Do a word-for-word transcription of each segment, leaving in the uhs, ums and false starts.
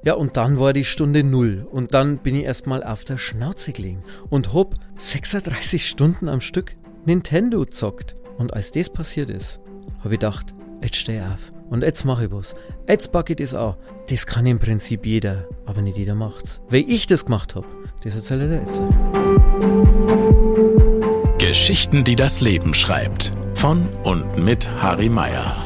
Ja, und dann war die Stunde null und dann bin ich erstmal auf der Schnauze gelegen und hab sechsunddreißig Stunden am Stück Nintendo gezockt. Und als das passiert ist, habe ich gedacht, jetzt steh auf und jetzt mache ich was. Jetzt packe ich das an. Das kann im Prinzip jeder, aber nicht jeder macht's. Weil ich das gemacht habe, das erzähle ich dir jetzt. Geschichten, die das Leben schreibt. Von und mit Harry Meyer.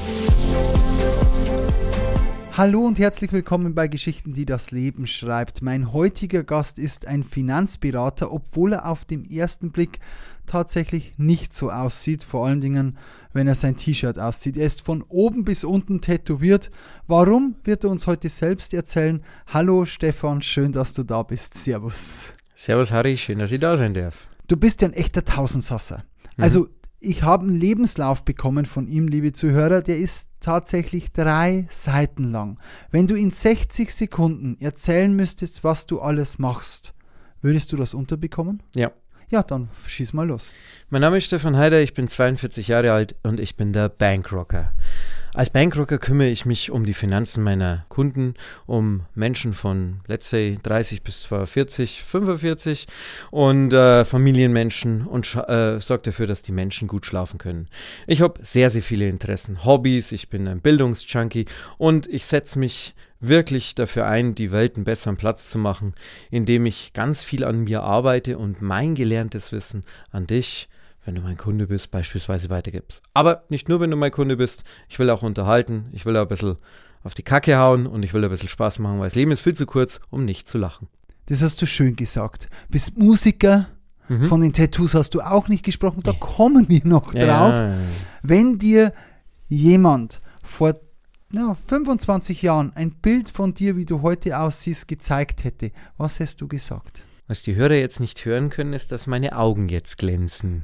Hallo und herzlich willkommen bei Geschichten, die das Leben schreibt. Mein heutiger Gast ist ein Finanzberater, obwohl er auf den ersten Blick tatsächlich nicht so aussieht, vor allen Dingen, wenn er sein T-Shirt auszieht. Er ist von oben bis unten tätowiert. Warum, wird er uns heute selbst erzählen. Hallo Stefan, schön, dass du da bist. Servus. Servus Harry, schön, dass ich da sein darf. Du bist ja ein echter Tausendsasser. Mhm. Also ich habe einen Lebenslauf bekommen von ihm, liebe Zuhörer, der ist tatsächlich drei Seiten lang. Wenn du in sechzig Sekunden erzählen müsstest, was du alles machst, würdest du das unterbekommen? Ja. Ja, dann schieß mal los. Mein Name ist Stefan Heider, ich bin zweiundvierzig Jahre alt und ich bin der Bankrocker. Als Bankrocker kümmere ich mich um die Finanzen meiner Kunden, um Menschen von, let's say, dreißig bis vierzig, fünfundvierzig und äh, Familienmenschen und sch- äh, sorge dafür, dass die Menschen gut schlafen können. Ich habe sehr, sehr viele Interessen, Hobbys, ich bin ein Bildungsjunkie und ich setze mich wirklich dafür ein, die Welt einen besseren Platz zu machen, indem ich ganz viel an mir arbeite und mein gelerntes Wissen an dich, wenn du mein Kunde bist, beispielsweise weitergibst. Aber nicht nur, wenn du mein Kunde bist, ich will auch unterhalten, ich will auch ein bisschen auf die Kacke hauen und ich will ein bisschen Spaß machen, weil das Leben ist viel zu kurz, um nicht zu lachen. Das hast du schön gesagt. Bist Musiker, mhm. Von den Tattoos hast du auch nicht gesprochen, da kommen wir noch ja, drauf. Ja, ja. Wenn dir jemand vor ja, fünfundzwanzig Jahren ein Bild von dir, wie du heute aussiehst, gezeigt hätte, was hättest du gesagt? Was die Hörer jetzt nicht hören können, ist, dass meine Augen jetzt glänzen.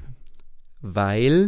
Weil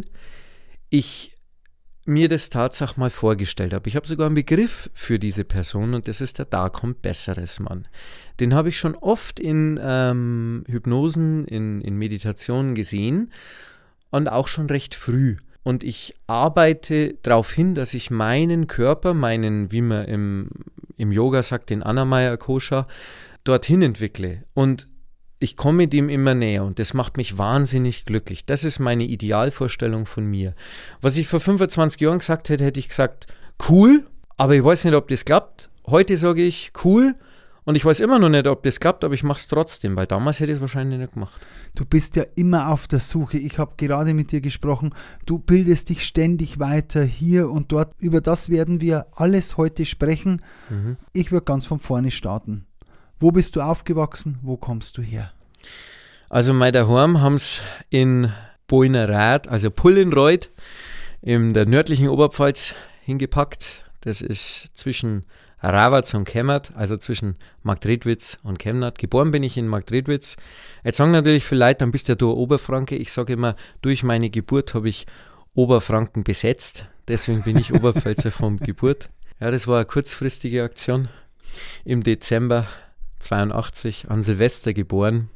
ich mir das Tatsache mal vorgestellt habe. Ich habe sogar einen Begriff für diese Person und das ist der Da kommt Besseres Mann. Den habe ich schon oft in ähm, Hypnosen, in, in Meditationen gesehen und auch schon recht früh. Und ich arbeite darauf hin, dass ich meinen Körper, meinen, wie man im, im Yoga sagt, den Anamaya Kosha, dorthin entwickle. Und ich komme dem immer näher und das macht mich wahnsinnig glücklich. Das ist meine Idealvorstellung von mir. Was ich vor fünfundzwanzig Jahren gesagt hätte, hätte ich gesagt, cool, aber ich weiß nicht, ob das klappt. Heute sage ich, cool, und ich weiß immer noch nicht, ob das klappt, aber ich mache es trotzdem, weil damals hätte ich es wahrscheinlich nicht gemacht. Du bist ja immer auf der Suche. Ich habe gerade mit dir gesprochen. Du bildest dich ständig weiter hier und dort. Über das werden wir alles heute sprechen. Mhm. Ich würde ganz von vorne starten. Wo bist du aufgewachsen? Wo kommst du her? Also meine daheim haben es in Boinerrath, also Pullenreuth, in der nördlichen Oberpfalz hingepackt. Das ist zwischen Ravatz und Kemmert, also zwischen Marktredwitz und Kemnath. Geboren bin ich in Marktredwitz. Jetzt sagen natürlich viele Leute, dann bist ja du Oberfranke. Ich sage immer, durch meine Geburt habe ich Oberfranken besetzt. Deswegen bin ich Oberpfälzer von Geburt. Ja, das war eine kurzfristige Aktion. Im Dezember zweiundachtzig, an Silvester geboren.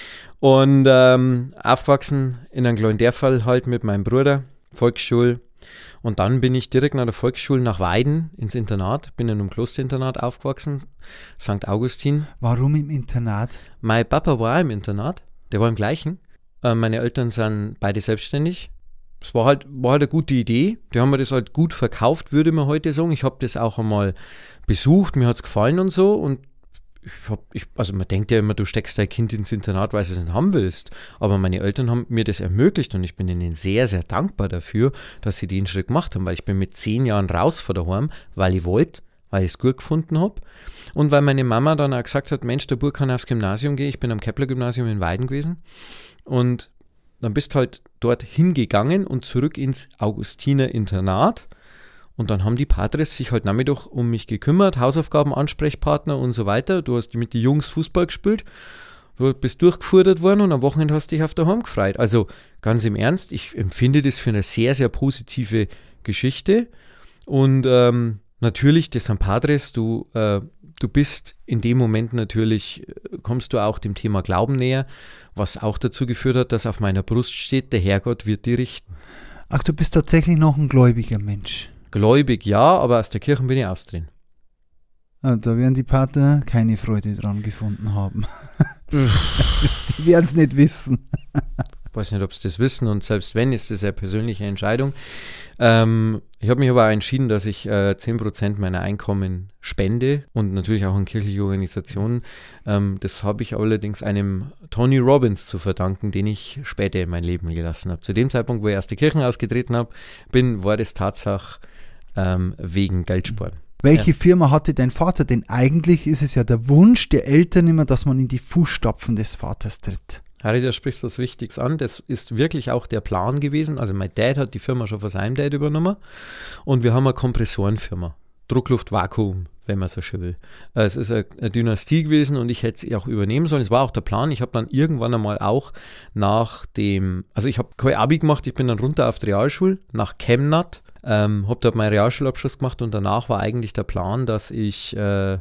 Und ähm, aufgewachsen in einem kleinen Dörferl halt mit meinem Bruder, Volksschule. Und dann bin ich direkt nach der Volksschule nach Weiden ins Internat. Bin in einem Klosterinternat aufgewachsen, Sankt Augustin. Warum im Internat? Mein Papa war im Internat, der war im gleichen. Äh, meine Eltern sind beide selbstständig. Es war halt, war halt eine gute Idee. Die haben mir das halt gut verkauft, würde man heute sagen. Ich habe das auch einmal besucht, mir hat es gefallen und so. Und ich hab, ich, also man denkt ja immer, du steckst dein Kind ins Internat, weil du es nicht haben willst. Aber meine Eltern haben mir das ermöglicht und ich bin ihnen sehr, sehr dankbar dafür, dass sie den Schritt gemacht haben, weil ich bin mit zehn Jahren raus von daheim, weil ich wollte, weil ich es gut gefunden habe und weil meine Mama dann auch gesagt hat, Mensch, der Bub kann aufs Gymnasium gehen. Ich bin am Kepler-Gymnasium in Weiden gewesen und dann bist halt dort hingegangen und zurück ins Augustiner-Internat. Und dann haben die Patres sich halt nachmittag um mich gekümmert, Hausaufgaben, Ansprechpartner und so weiter. Du hast mit den Jungs Fußball gespielt, du bist durchgefordert worden und am Wochenende hast du dich auf daheim gefreut. Also ganz im Ernst, ich empfinde das für eine sehr, sehr positive Geschichte. Und ähm, natürlich, das sind Patres, du, äh, du bist in dem Moment natürlich, kommst du auch dem Thema Glauben näher, was auch dazu geführt hat, dass auf meiner Brust steht, der Herrgott wird dich richten. Ach, du bist tatsächlich noch ein gläubiger Mensch. Gläubig ja, aber aus der Kirche bin ich austreten. Da werden die Partner keine Freude dran gefunden haben. Die werden es nicht wissen. Ich weiß nicht, ob sie das wissen und selbst wenn, ist das eine persönliche Entscheidung. Ähm, ich habe mich aber entschieden, dass ich äh, zehn Prozent meiner Einkommen spende und natürlich auch an kirchliche Organisationen. Ähm, das habe ich allerdings einem Tony Robbins zu verdanken, den ich später in mein Leben gelassen habe. Zu dem Zeitpunkt, wo ich erst die Kirchen ausgetreten habe, bin, war das Tatsache ähm, wegen Geldsparen. Welche Ja. Firma hatte dein Vater? Denn eigentlich ist es ja der Wunsch der Eltern immer, dass man in die Fußstapfen des Vaters tritt. Harry, da sprichst was Wichtiges an. Das ist wirklich auch der Plan gewesen. Also mein Dad hat die Firma schon von seinem Dad übernommen und wir haben eine Kompressorenfirma. Druckluft, Vakuum, wenn man so schön will. Es ist eine, eine Dynastie gewesen und ich hätte sie auch übernehmen sollen. Es war auch der Plan. Ich habe dann irgendwann einmal auch nach dem, also ich habe kein Abi gemacht, ich bin dann runter auf die Realschule nach Chemnat. Ähm, habe dort meinen Realschulabschluss gemacht und danach war eigentlich der Plan, dass ich äh,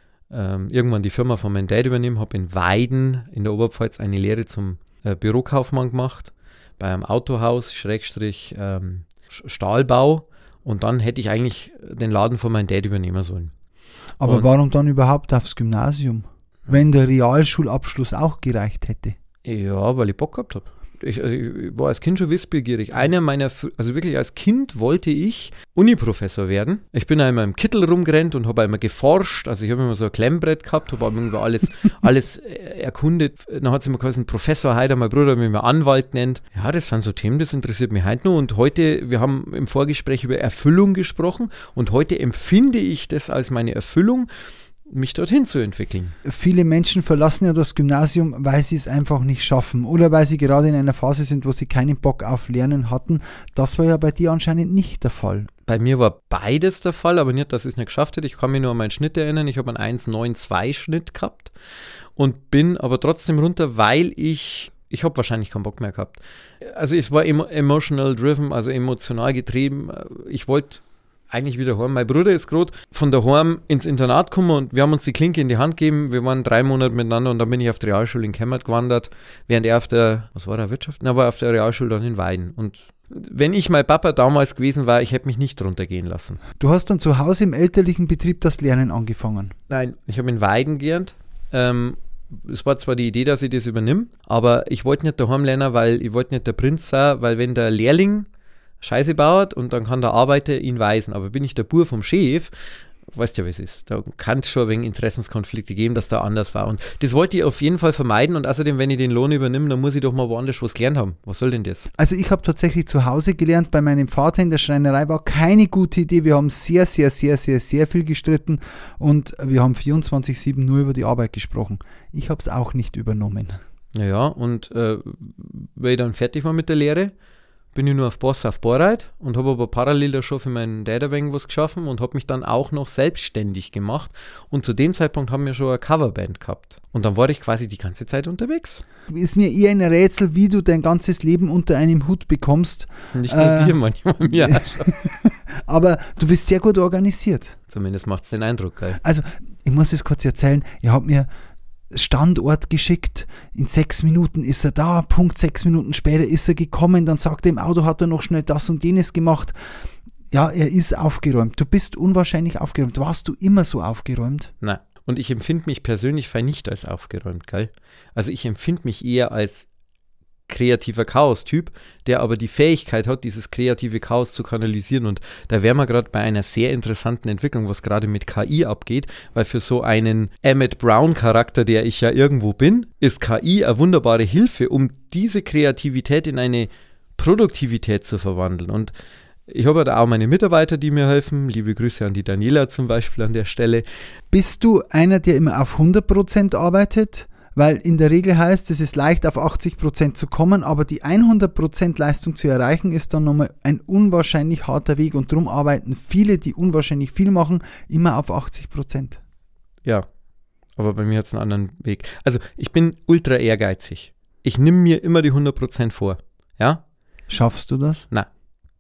ähm, irgendwann die Firma von meinem Dad übernehme. Habe in Weiden in der Oberpfalz eine Lehre zum äh, Bürokaufmann gemacht, bei einem Autohaus, Schrägstrich ähm, Stahlbau und dann hätte ich eigentlich den Laden von meinem Dad übernehmen sollen. Aber und, warum dann überhaupt aufs Gymnasium, wenn der Realschulabschluss auch gereicht hätte? Ja, weil ich Bock gehabt habe. Ich, also ich war als Kind schon wissbegierig. Einer meiner, also wirklich als Kind wollte ich Uniprofessor werden. Ich bin einmal im Kittel rumgerannt und habe einmal geforscht. Also ich habe immer so ein Klemmbrett gehabt, habe irgendwie alles, alles erkundet. Dann hat es immer geheißen, Professor Heider, mein Bruder, mich mal Anwalt nennt. Ja, das sind so Themen, das interessiert mich heute noch. Und heute, wir haben im Vorgespräch über Erfüllung gesprochen und heute empfinde ich das als meine Erfüllung, mich dorthin zu entwickeln. Viele Menschen verlassen ja das Gymnasium, weil sie es einfach nicht schaffen oder weil sie gerade in einer Phase sind, wo sie keinen Bock auf Lernen hatten. Das war ja bei dir anscheinend nicht der Fall. Bei mir war beides der Fall, aber nicht, dass ich es nicht geschafft hätte. Ich kann mich nur an meinen Schnitt erinnern. Ich habe einen eins Komma neun zwei Schnitt gehabt und bin aber trotzdem runter, weil ich Ich habe wahrscheinlich keinen Bock mehr gehabt. Also es war emo- emotional driven, also emotional getrieben. Ich wollte eigentlich wieder heim. Mein Bruder ist gerade von daheim ins Internat gekommen und wir haben uns die Klinke in die Hand gegeben. Wir waren drei Monate miteinander und dann bin ich auf die Realschule in Chemnat gewandert, während er auf der, was war der, Wirtschaft? Na, war auf der Realschule dann in Weiden. Und wenn ich mein Papa damals gewesen war, ich hätte mich nicht runtergehen lassen. Du hast dann zu Hause im elterlichen Betrieb das Lernen angefangen? Nein, ich habe in Weiden gelernt. Ähm, es war zwar die Idee, dass ich das übernehme, aber ich wollte nicht daheim lernen, weil ich wollte nicht der Prinz sein, weil wenn der Lehrling Scheiße baut und dann kann der Arbeiter ihn weisen. Aber bin ich der Bur vom Chef, weißt ja, wie es ist. Da kann es schon ein wenig Interessenskonflikte geben, dass da anders war. Und das wollte ich auf jeden Fall vermeiden. Und außerdem, wenn ich den Lohn übernehme, dann muss ich doch mal woanders was gelernt haben. Was soll denn das? Also ich habe tatsächlich zu Hause gelernt, bei meinem Vater in der Schreinerei war keine gute Idee. Wir haben sehr, sehr, sehr, sehr, sehr viel gestritten und wir haben vierundzwanzig sieben nur über die Arbeit gesprochen. Ich habe es auch nicht übernommen. Naja, und äh, wenn ich dann fertig war mit der Lehre, bin ich nur auf Boss auf Bohrreit und habe aber parallel da schon für meinen Dad ein wenig was geschaffen und habe mich dann auch noch selbstständig gemacht. Und zu dem Zeitpunkt haben wir schon eine Coverband gehabt. Und dann war ich quasi die ganze Zeit unterwegs. Ist mir eher ein Rätsel, wie du dein ganzes Leben unter einem Hut bekommst. Nicht nur äh, dir, manchmal mir auch schon. Aber du bist sehr gut organisiert. Zumindest macht es den Eindruck, gell? Also, ich muss es kurz erzählen. Ihr habt mir Standort geschickt, in sechs Minuten ist er da, Punkt sechs Minuten später ist er gekommen, dann sagt er, im Auto hat er noch schnell das und jenes gemacht. Ja, er ist aufgeräumt. Du bist unwahrscheinlich aufgeräumt. Warst du immer so aufgeräumt? Nein. Und ich empfinde mich persönlich nicht als aufgeräumt, gell? Also ich empfinde mich eher als kreativer Chaos-Typ, der aber die Fähigkeit hat, dieses kreative Chaos zu kanalisieren. Und da wären wir gerade bei einer sehr interessanten Entwicklung, was gerade mit K I abgeht, weil für so einen Emmett Brown-Charakter, der ich ja irgendwo bin, ist K I eine wunderbare Hilfe, um diese Kreativität in eine Produktivität zu verwandeln. Und ich habe da auch meine Mitarbeiter, die mir helfen. Liebe Grüße an die Daniela zum Beispiel an der Stelle. Bist du einer, der immer auf hundert Prozent arbeitet? Weil in der Regel heißt, es ist leicht auf achtzig Prozent zu kommen, aber die hundert Prozent Leistung zu erreichen ist dann nochmal ein unwahrscheinlich harter Weg und darum arbeiten viele, die unwahrscheinlich viel machen, immer auf achtzig Prozent. Ja, aber bei mir hat es einen anderen Weg. Also ich bin ultra ehrgeizig. Ich nehme mir immer die hundert Prozent vor. Ja? Schaffst du das? Nein.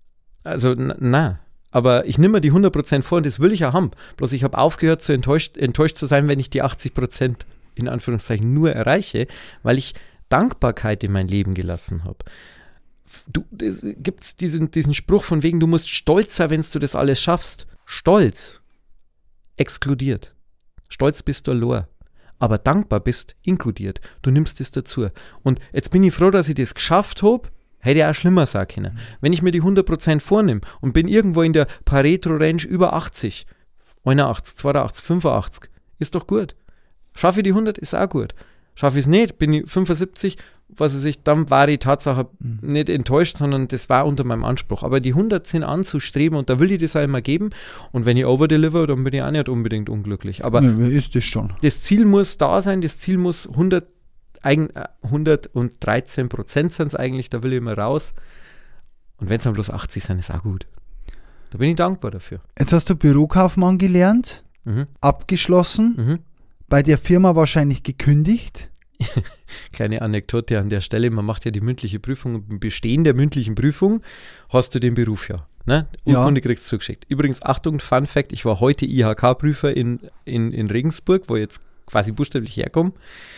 Also na, na. Aber ich nehme mir die hundert Prozent vor und das will ich ja haben. Bloß ich habe aufgehört, zu enttäuscht, enttäuscht zu sein, wenn ich die achtzig Prozent in Anführungszeichen nur erreiche, weil ich Dankbarkeit in mein Leben gelassen habe. Du, gibt es diesen, diesen Spruch von wegen, du musst stolz sein, wenn du das alles schaffst. Stolz exkludiert. Stolz bist du allein. Aber dankbar bist inkludiert. Du nimmst es dazu. Und jetzt bin ich froh, dass ich das geschafft habe. Hätte ja auch schlimmer sein können. Mhm. Wenn ich mir die hundert Prozent vornehme und bin irgendwo in der Pareto-Range über achtzig, einundachtzig, zweiundachtzig, fünfundachtzig, ist doch gut. Schaffe ich die hundert, ist auch gut. Schaffe ich es nicht, bin ich fünfundsiebzig, was weiß ich, dann war die Tatsache mhm. nicht enttäuscht, sondern das war unter meinem Anspruch. Aber die hundert sind anzustreben und da will ich das auch immer geben. Und wenn ich overdeliver, dann bin ich auch nicht unbedingt unglücklich. Aber ja, wer ist das schon? Das Ziel muss da sein, das Ziel muss hundert, hundertdreizehn Prozent sind es eigentlich, da will ich immer raus. Und wenn es dann bloß achtzig sind, ist auch gut. Da bin ich dankbar dafür. Jetzt hast du Bürokaufmann gelernt, mhm. abgeschlossen, mhm. bei der Firma wahrscheinlich gekündigt. Kleine Anekdote an der Stelle, man macht ja die mündliche Prüfung und im Bestehen der mündlichen Prüfung hast du den Beruf ja. Ne? Urkunde ja. kriegst du zugeschickt. Übrigens, Achtung, Fun Fact, ich war heute I H K-Prüfer in, in, in Regensburg, wo ich jetzt quasi buchstäblich herkomme.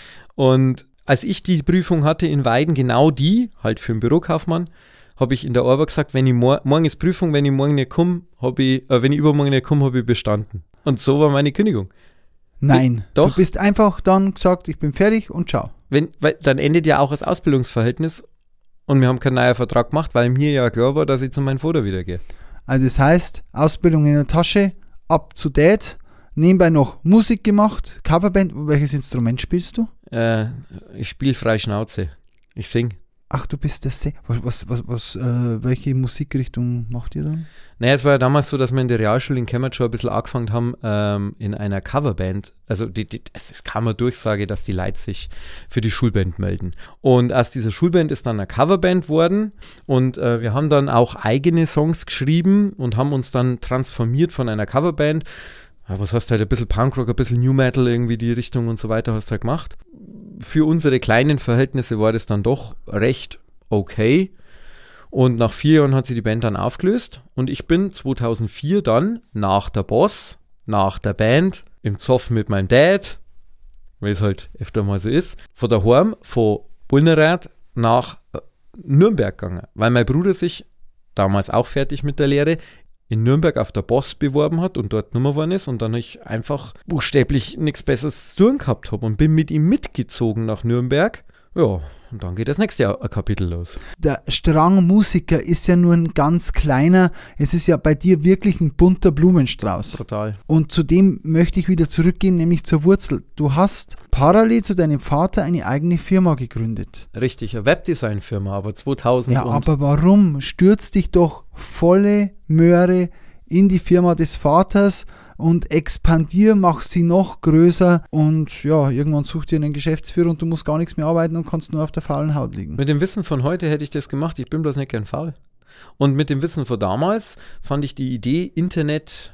Und als ich die Prüfung hatte in Weiden, genau die, halt für einen Bürokaufmann, habe ich in der Arbeit gesagt, wenn ich mor- morgen ist Prüfung, wenn ich morgen nicht komme, habe ich, äh, wenn ich übermorgen nicht komme, habe ich bestanden. Und so war meine Kündigung. Nein, Doch. Du bist einfach dann gesagt, ich bin fertig und ciao. Wenn, weil dann endet ja auch das Ausbildungsverhältnis und wir haben keinen neuen Vertrag gemacht, weil mir ja klar war, dass ich zu meinem Vater wieder gehe. Also das heißt, Ausbildung in der Tasche, up to date, nebenbei noch Musik gemacht, Coverband. Welches Instrument spielst du? Äh, ich spiele frei Schnauze. Ich sing. Ach, du bist der Se- Was, was, was, was äh, welche Musikrichtung macht ihr dann? Naja, es war ja damals so, dass wir in der Realschule in Kemmert schon ein bisschen angefangen haben, ähm, in einer Coverband, also die, die, es ist kaum eine Durchsage, dass die Leute sich für die Schulband melden. Und aus dieser Schulband ist dann eine Coverband worden und äh, wir haben dann auch eigene Songs geschrieben und haben uns dann transformiert von einer Coverband. Ja, was hast du halt, ein bisschen Punkrock, ein bisschen New Metal, irgendwie die Richtung und so weiter hast du halt gemacht. Für unsere kleinen Verhältnisse war das dann doch recht okay. Und nach vier Jahren hat sie die Band dann aufgelöst. Und ich bin zweitausendvier dann nach der Boss, nach der Band, im Zoff mit meinem Dad, wie es halt öfter mal so ist, von daheim, von Bulnerath nach Nürnberg gegangen. Weil mein Bruder sich, damals auch fertig mit der Lehre, in Nürnberg auf der Boss beworben hat und dort Nummer geworden ist und dann ich einfach buchstäblich nichts Besseres zu tun gehabt habe und bin mit ihm mitgezogen nach Nürnberg. Ja, und dann geht das nächste Kapitel los. Der Strang Musiker ist ja nur ein ganz kleiner, es ist ja bei dir wirklich ein bunter Blumenstrauß. Total. Und zu dem möchte ich wieder zurückgehen, nämlich zur Wurzel. Du hast parallel zu deinem Vater eine eigene Firma gegründet. Richtig, eine Webdesign-Firma, aber zweitausend. Ja, aber warum? Stürzt dich doch volle Möhre in die Firma des Vaters und expandier, mach sie noch größer und ja, irgendwann such dir einen Geschäftsführer und du musst gar nichts mehr arbeiten und kannst nur auf der faulen Haut liegen. Mit dem Wissen von heute hätte ich das gemacht, ich bin bloß nicht gern faul. Und mit dem Wissen von damals fand ich die Idee Internet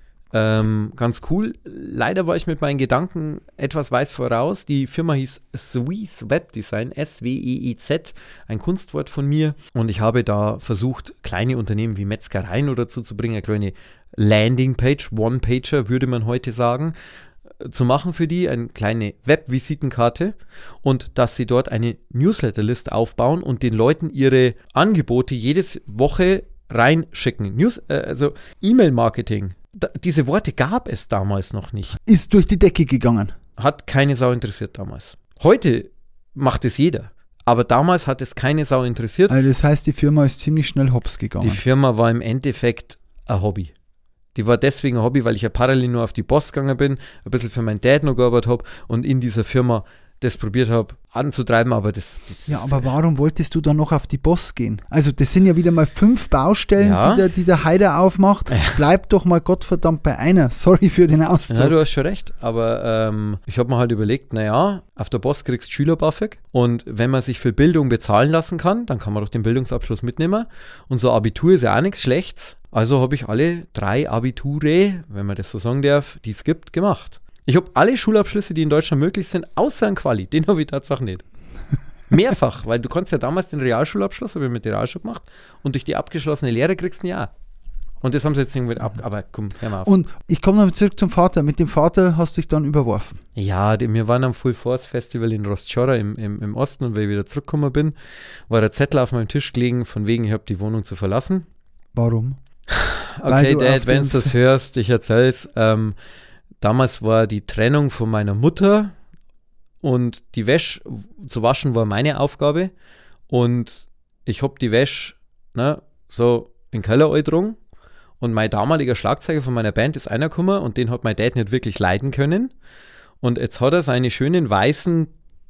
ähm, ganz cool. Leider war ich mit meinen Gedanken etwas weit voraus. Die Firma hieß Sweez Webdesign, S W E E Z, ein Kunstwort von mir. Und ich habe da versucht, kleine Unternehmen wie Metzgereien oder dazu zu bringen, eine kleine Landingpage, One-Pager würde man heute sagen, zu machen für die, eine kleine Web-Visitenkarte und dass sie dort eine Newsletterliste aufbauen und den Leuten ihre Angebote jedes Woche reinschicken. News, äh, also E-Mail-Marketing. Da, diese Worte gab es damals noch nicht. Ist durch die Decke gegangen. Hat keine Sau interessiert damals. Heute macht es jeder. Aber damals hat es keine Sau interessiert. Also das heißt, die Firma ist ziemlich schnell hops gegangen. Die Firma war im Endeffekt ein Hobby. Die war deswegen ein Hobby, weil ich ja parallel nur auf die Boss gegangen bin, ein bisschen für meinen Dad noch gearbeitet habe und in dieser Firma das probiert habe anzutreiben, aber das, das... Ja, aber warum wolltest du dann noch auf die Boss gehen? Also das sind ja wieder mal fünf Baustellen, ja. die, der, die der Heider aufmacht. Bleib doch mal Gottverdammt bei einer. Sorry für den Ausdruck. Ja, du hast schon recht, aber ähm, ich habe mir halt überlegt, naja, auf der Boss kriegst du Schüler-BAföG und wenn man sich für Bildung bezahlen lassen kann, dann kann man doch den Bildungsabschluss mitnehmen und so Abitur ist ja auch nichts Schlechtes. Also habe ich alle drei Abiture, wenn man das so sagen darf, die es gibt, gemacht. Ich habe alle Schulabschlüsse, die in Deutschland möglich sind, außer ein Quali. Den habe ich tatsächlich nicht. Mehrfach, weil du konntest ja damals den Realschulabschluss, habe ich mit der Realschule gemacht, und durch die abgeschlossene Lehre kriegst du ein Jahr. Und das haben sie jetzt irgendwie ab, aber komm, hör mal auf. Und ich komme noch zurück zum Vater. Mit dem Vater hast du dich dann überworfen. Ja, die, wir waren am Full Force Festival in Rostschora im, im, im Osten und weil ich wieder zurückgekommen bin, war der Zettel auf meinem Tisch gelegen, von wegen, ich habe die Wohnung zu verlassen. Warum? Okay, Dad, wenn du das hörst, ich erzähl's. Ähm, damals war die Trennung von meiner Mutter und die Wäsche zu waschen war meine Aufgabe und ich habe die Wäsche ne, so in den Keller eingedrungen und mein damaliger Schlagzeuger von meiner Band ist einer gekommen und den hat mein Dad nicht wirklich leiden können und jetzt hat er seine schönen weißen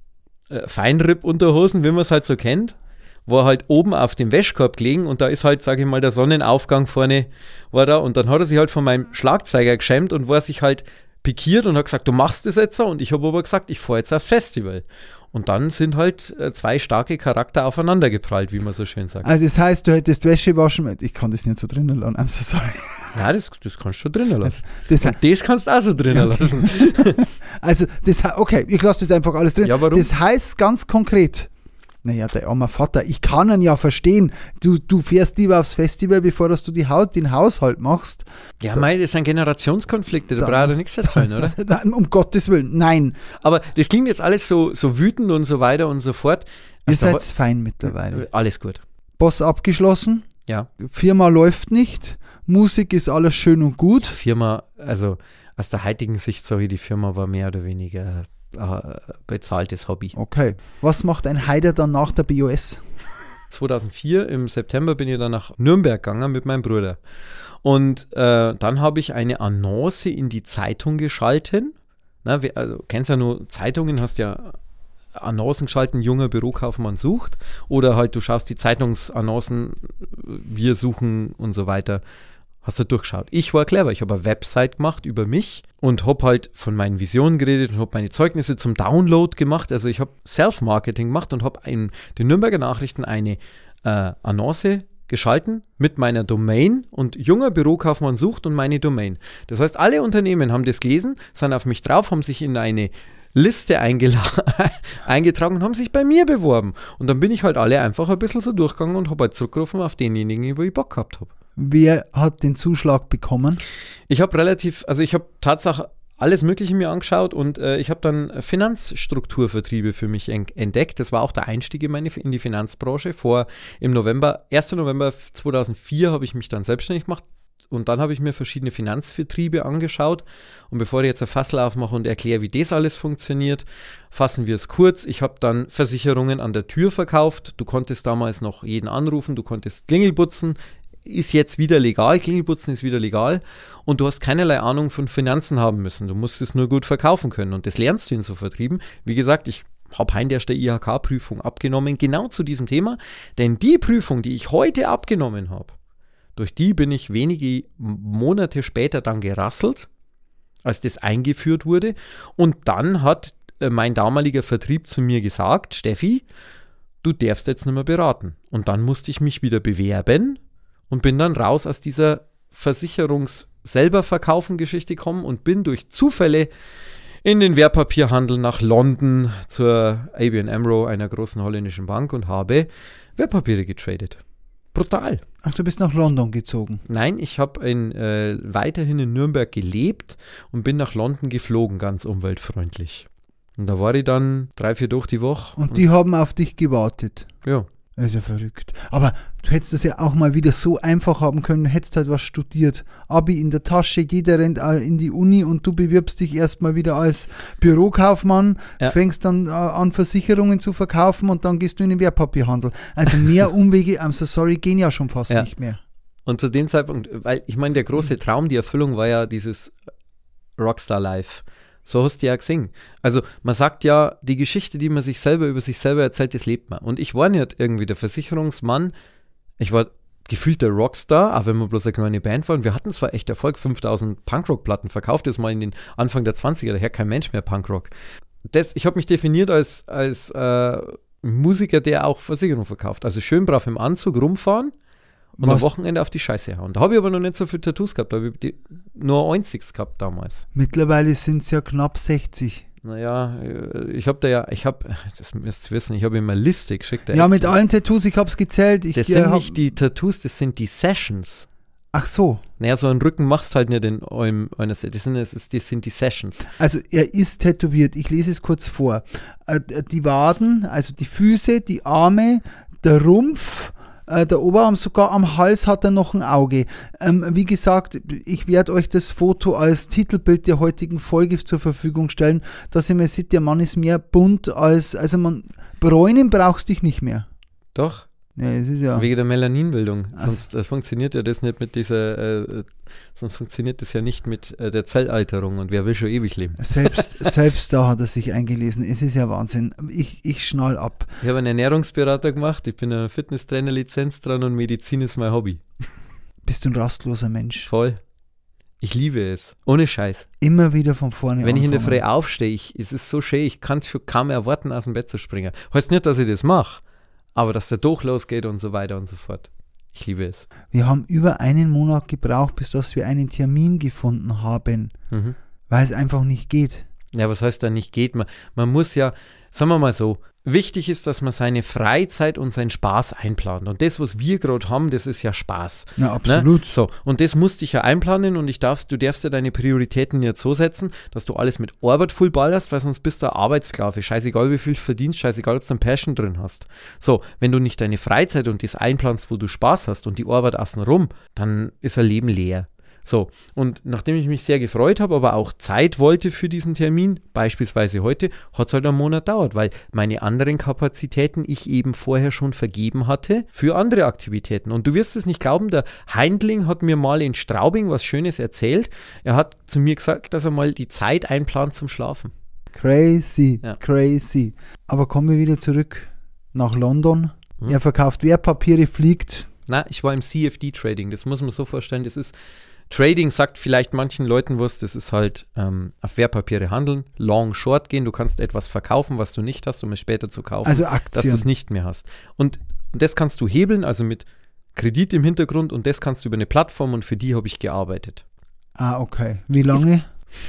äh, Feinripp-Unterhosen, wie man es halt so kennt, war halt oben auf dem Wäschkorb gelegen und da ist halt, sage ich mal, der Sonnenaufgang vorne war da und dann hat er sich halt von meinem Schlagzeuger geschämt und war sich halt pikiert und hat gesagt, du machst das jetzt so und ich habe aber gesagt, ich fahre jetzt aufs Festival. Und dann sind halt äh, zwei starke Charakter aufeinander geprallt, wie man so schön sagt. Also das heißt, du hättest Wäsche waschen, ich kann das nicht so drinnen lassen, I'm so sorry. Ja, das, das kannst du schon drinnen lassen. Das, und das kannst du auch so drinnen okay. lassen. Also das, okay, ich lasse das einfach alles drin. Ja, warum? Das heißt ganz konkret, naja, der arme Vater, ich kann ihn ja verstehen. Du, du fährst lieber aufs Festival, bevor dass du die Haut, den Haushalt machst. Ja, da, mei, das sind Generationskonflikte, da, da braucht er nichts erzählen, oder? Da, um Gottes Willen, nein. Aber das klingt jetzt alles so, so wütend und so weiter und so fort. Ihr also, seid fein mittlerweile. Alles gut. Boss abgeschlossen. Ja. Firma läuft nicht. Musik ist alles schön und gut. Firma, also aus der heutigen Sicht, sage ich, die Firma war mehr oder weniger bezahltes Hobby. Okay. Was macht ein Heider dann nach der B O S? zweitausendvier im September bin ich dann nach Nürnberg gegangen mit meinem Bruder. Und äh, dann habe ich eine Annonce in die Zeitung geschalten. Na, wir, also, kennst ja nur Zeitungen, hast ja Annoncen geschalten, junger Bürokaufmann sucht. Oder halt du schaust die Zeitungsannoncen, wir suchen und so weiter. Hast du durchgeschaut. Ich war clever. Ich habe eine Website gemacht über mich und habe halt von meinen Visionen geredet und habe meine Zeugnisse zum Download gemacht. Also ich habe Self-Marketing gemacht und habe in den Nürnberger Nachrichten eine äh, Annonce geschalten mit meiner Domain und junger Bürokaufmann sucht und meine Domain. Das heißt, alle Unternehmen haben das gelesen, sind auf mich drauf, haben sich in eine Liste eingetragen und haben sich bei mir beworben. Und dann bin ich halt alle einfach ein bisschen so durchgegangen und habe halt zurückgerufen auf denjenigen, wo ich Bock gehabt habe. Wer hat den Zuschlag bekommen? Ich habe relativ, also ich habe Tatsache alles Mögliche mir angeschaut und äh, ich habe dann Finanzstrukturvertriebe für mich en- entdeckt. Das war auch der Einstieg in, meine, in die Finanzbranche. Vor im November, ersten November zweitausendvier habe ich mich dann selbstständig gemacht und dann habe ich mir verschiedene Finanzvertriebe angeschaut. Und bevor ich jetzt ein Fassel aufmache und erkläre, wie das alles funktioniert, fassen wir es kurz. Ich habe dann Versicherungen an der Tür verkauft. Du konntest damals noch jeden anrufen, du konntest Klingel putzen. Ist jetzt wieder legal, Klingelputzen ist wieder legal und du hast keinerlei Ahnung von Finanzen haben müssen. Du musst es nur gut verkaufen können und das lernst du in so Vertrieben. Wie gesagt, ich habe heim erst der I H K-Prüfung abgenommen, genau zu diesem Thema, denn die Prüfung, die ich heute abgenommen habe, durch die bin ich wenige Monate später dann gerasselt, als das eingeführt wurde und dann hat mein damaliger Vertrieb zu mir gesagt, Steffi, du darfst jetzt nicht mehr beraten und dann musste ich mich wieder bewerben. Und bin dann raus aus dieser Versicherungs-selber-verkaufen-Geschichte gekommen und bin durch Zufälle in den Wertpapierhandel nach London zur A B N AMRO, einer großen holländischen Bank, und habe Wertpapiere getradet. Brutal. Ach, du bist nach London gezogen? Nein, ich habe äh, weiterhin in Nürnberg gelebt und bin nach London geflogen, ganz umweltfreundlich. Und da war ich dann drei, vier durch die Woche. Und, und die haben auf dich gewartet? Ja. Das ist ja verrückt. Aber du hättest das ja auch mal wieder so einfach haben können, du hättest halt was studiert. Abi in der Tasche, jeder rennt in die Uni und du bewirbst dich erstmal wieder als Bürokaufmann, ja. Fängst dann an Versicherungen zu verkaufen und dann gehst du in den Wertpapierhandel. Also mehr Umwege, I'm so sorry, gehen ja schon fast ja. nicht mehr. Und zu dem Zeitpunkt, weil ich meine, der große Traum, die Erfüllung war ja dieses Rockstar-Life. So hast du ja gesehen. Also man sagt ja, die Geschichte, die man sich selber über sich selber erzählt, das lebt man. Und ich war nicht irgendwie der Versicherungsmann. Ich war gefühlt der Rockstar, auch wenn wir bloß eine kleine Band waren. Wir hatten zwar echt Erfolg, fünftausend Punkrock-Platten verkauft, das mal in den Anfang der zwanziger, daher kein Mensch mehr Punkrock. Das, ich habe mich definiert als, als äh, Musiker, der auch Versicherung verkauft. Also schön brav im Anzug rumfahren und Was? am Wochenende auf die Scheiße hauen. Da habe ich aber noch nicht so viele Tattoos gehabt, da habe ich die, nur einziges gehabt damals. Mittlerweile sind es ja knapp sechzig. Naja, ich habe da ja, ich habe, das müsst ihr wissen, ich habe immer eine Liste geschickt. Ja, mit allen Tattoos, ich habe es gezählt. Ich, das ja, sind hab, nicht die Tattoos, das sind die Sessions. Ach so. Naja, so einen Rücken machst halt nicht in eurem, das sind, das, ist, das sind die Sessions. Also er ist tätowiert, ich lese es kurz vor. Die Waden, also die Füße, die Arme, der Rumpf, Äh, der Oberarm, sogar am Hals hat er noch ein Auge. Ähm, wie gesagt, ich werde euch das Foto als Titelbild der heutigen Folge zur Verfügung stellen, dass ihr mir seht, der Mann ist mehr bunt als, also man, bräunen brauchst dich nicht mehr. Doch. Ja, es ist ja. Wegen der Melaninbildung. Also, sonst äh, funktioniert ja das nicht mit dieser, äh, sonst funktioniert das ja nicht mit äh, der Zellalterung und wer will schon ewig leben. Selbst, selbst da hat er sich eingelesen. Es ist ja Wahnsinn. Ich, ich schnall ab. Ich habe einen Ernährungsberater gemacht, ich bin eine Fitnesstrainer-Lizenz dran und Medizin ist mein Hobby. Bist du ein rastloser Mensch? Voll. Ich liebe es. Ohne Scheiß. Immer wieder von vorne Wenn ich in der anfangen. Früh aufstehe, ich, es ist so schön, ich kann es schon kaum erwarten, aus dem Bett zu springen. Heißt nicht, dass ich das mache, aber dass der Doch losgeht und so weiter und so fort. Ich liebe es. Wir haben über einen Monat gebraucht, bis dass wir einen Termin gefunden haben, Mhm. weil es einfach nicht geht. Ja, was heißt da nicht geht? Man, man muss ja, sagen wir mal so, wichtig ist, dass man seine Freizeit und seinen Spaß einplant. Und das, was wir gerade haben, das ist ja Spaß. Na, absolut. Ne? So, und das musste ich ja einplanen und ich darfst, du darfst ja deine Prioritäten jetzt so setzen, dass du alles mit Arbeit voll ballerst, weil sonst bist du ein Arbeitssklave. Scheißegal, wie viel du verdienst, scheißegal, ob du einen Passion drin hast. So, wenn du nicht deine Freizeit und das einplanst, wo du Spaß hast und die Arbeit außenrum, dann ist ein Leben leer. So, und nachdem ich mich sehr gefreut habe, aber auch Zeit wollte für diesen Termin, beispielsweise heute, hat es halt einen Monat dauert, weil meine anderen Kapazitäten ich eben vorher schon vergeben hatte für andere Aktivitäten. Und du wirst es nicht glauben, der Heindling hat mir mal in Straubing was Schönes erzählt. Er hat zu mir gesagt, dass er mal die Zeit einplant zum Schlafen. Crazy, Ja. crazy. Aber kommen wir wieder zurück nach London. Hm. Er verkauft Wertpapiere, fliegt. Na, ich war im C F D-Trading, das muss man so vorstellen, das ist Trading sagt vielleicht manchen Leuten was, das ist halt ähm, auf Wertpapiere handeln, long, short gehen, du kannst etwas verkaufen, was du nicht hast, um es später zu kaufen, Also dass Aktien. du es nicht mehr hast. Und, und das kannst du hebeln, also mit Kredit im Hintergrund und das kannst du über eine Plattform und für die habe ich gearbeitet. Ah, okay. Wie lange?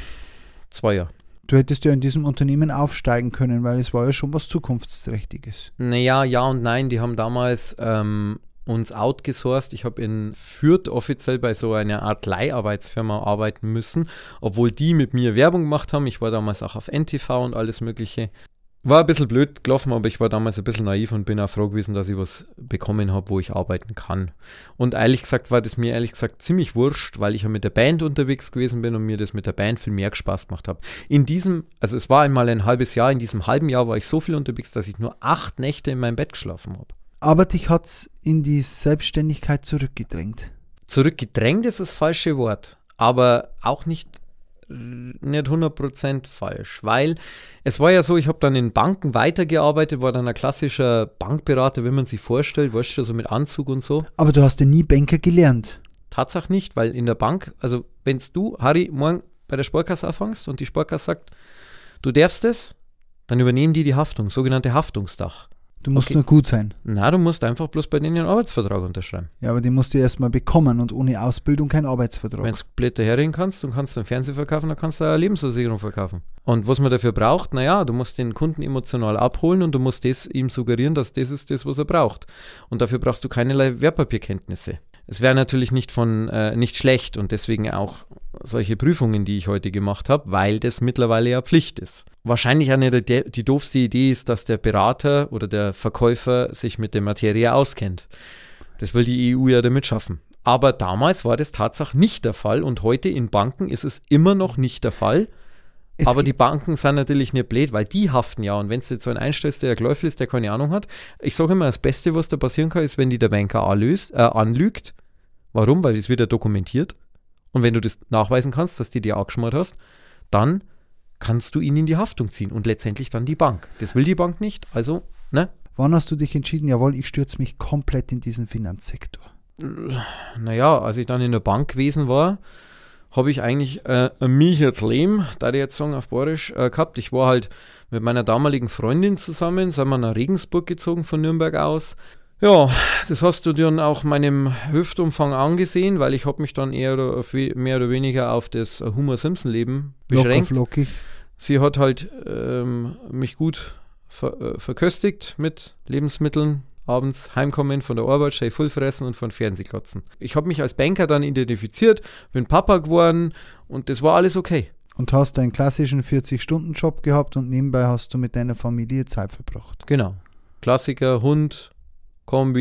Zwei Jahre. Du hättest ja in diesem Unternehmen aufsteigen können, weil es war ja schon was Zukunftsträchtiges. Naja, ja und nein, die haben damals ähm, uns outgesourced. Ich habe in Fürth offiziell bei so einer Art Leiharbeitsfirma arbeiten müssen, obwohl die mit mir Werbung gemacht haben. Ich war damals auch auf N T V und alles mögliche. War ein bisschen blöd gelaufen, aber ich war damals ein bisschen naiv und bin auch froh gewesen, dass ich was bekommen habe, wo ich arbeiten kann. Und ehrlich gesagt war das mir ehrlich gesagt ziemlich wurscht, weil ich ja mit der Band unterwegs gewesen bin und mir das mit der Band viel mehr Spaß gemacht habe. In diesem, also es war einmal ein halbes Jahr, in diesem halben Jahr war ich so viel unterwegs, dass ich nur acht Nächte in meinem Bett geschlafen habe. Aber dich hat es in die Selbstständigkeit zurückgedrängt. Zurückgedrängt ist das falsche Wort, aber auch nicht nicht hundert Prozent falsch, weil es war ja so, ich habe dann in Banken weitergearbeitet, war dann ein klassischer Bankberater, wenn man sich vorstellt, weißt du, so mit Anzug und so. Aber du hast ja nie Banker gelernt. Tatsache nicht, weil in der Bank, also wenn du, Harry, morgen bei der Sparkasse anfängst und die Sparkasse sagt, du darfst es, dann übernehmen die die Haftung, sogenannte Haftungsdach. Du musst Okay. nur gut sein. Na, du musst einfach bloß bei denen einen Arbeitsvertrag unterschreiben. Ja, aber den musst du erstmal bekommen und ohne Ausbildung kein Arbeitsvertrag. Wenn du blöd daherreden kannst und kannst einen Fernseher verkaufen, dann kannst du eine Lebensversicherung verkaufen. Und was man dafür braucht, naja, du musst den Kunden emotional abholen und du musst das ihm suggerieren, dass das ist das, was er braucht. Und dafür brauchst du keinerlei Wertpapierkenntnisse. Es wäre natürlich nicht von äh, nicht schlecht und deswegen auch solche Prüfungen, die ich heute gemacht habe, weil das mittlerweile ja Pflicht ist. Wahrscheinlich eine der, die doofste Idee ist, dass der Berater oder der Verkäufer sich mit der Materie auskennt. Das will die E U ja damit schaffen. Aber damals war das tatsächlich nicht der Fall und heute in Banken ist es immer noch nicht der Fall. Es Aber gibt- die Banken sind natürlich nicht blöd, weil die haften ja. Und wenn es jetzt so einen einstellst, der Gläufel ist, der keine Ahnung hat, ich sage immer, das Beste, was da passieren kann, ist, wenn die der Banker anlöst, äh, anlügt. Warum? Weil das wird ja dokumentiert. Und wenn du das nachweisen kannst, dass du dir angeschmarrt hast, dann kannst du ihn in die Haftung ziehen und letztendlich dann die Bank. Das will die Bank nicht, also, ne? Wann hast du dich entschieden, jawohl, ich stürze mich komplett in diesen Finanzsektor? Naja, als ich dann in der Bank gewesen war, habe ich eigentlich äh, ein micherts Leben, da ich jetzt sagen auf Bayerisch, äh, gehabt. Ich war halt mit meiner damaligen Freundin zusammen, sind wir nach Regensburg gezogen von Nürnberg aus. Ja, das hast du dann auch meinem Hüftumfang angesehen, weil ich habe mich dann eher oder auf we- mehr oder weniger auf das Homer-Simpson-Leben beschränkt. Locker flockig. Sie hat halt ähm, mich gut ver- äh, verköstigt mit Lebensmitteln, abends heimkommen von der Arbeit, schön voll fressen und von Fernsehkotzen. Ich habe mich als Banker dann identifiziert, bin Papa geworden und das war alles okay. Und hast einen klassischen vierzig-Stunden-Job gehabt und nebenbei hast du mit deiner Familie Zeit verbracht. Genau. Klassiker, Hund, Kombi,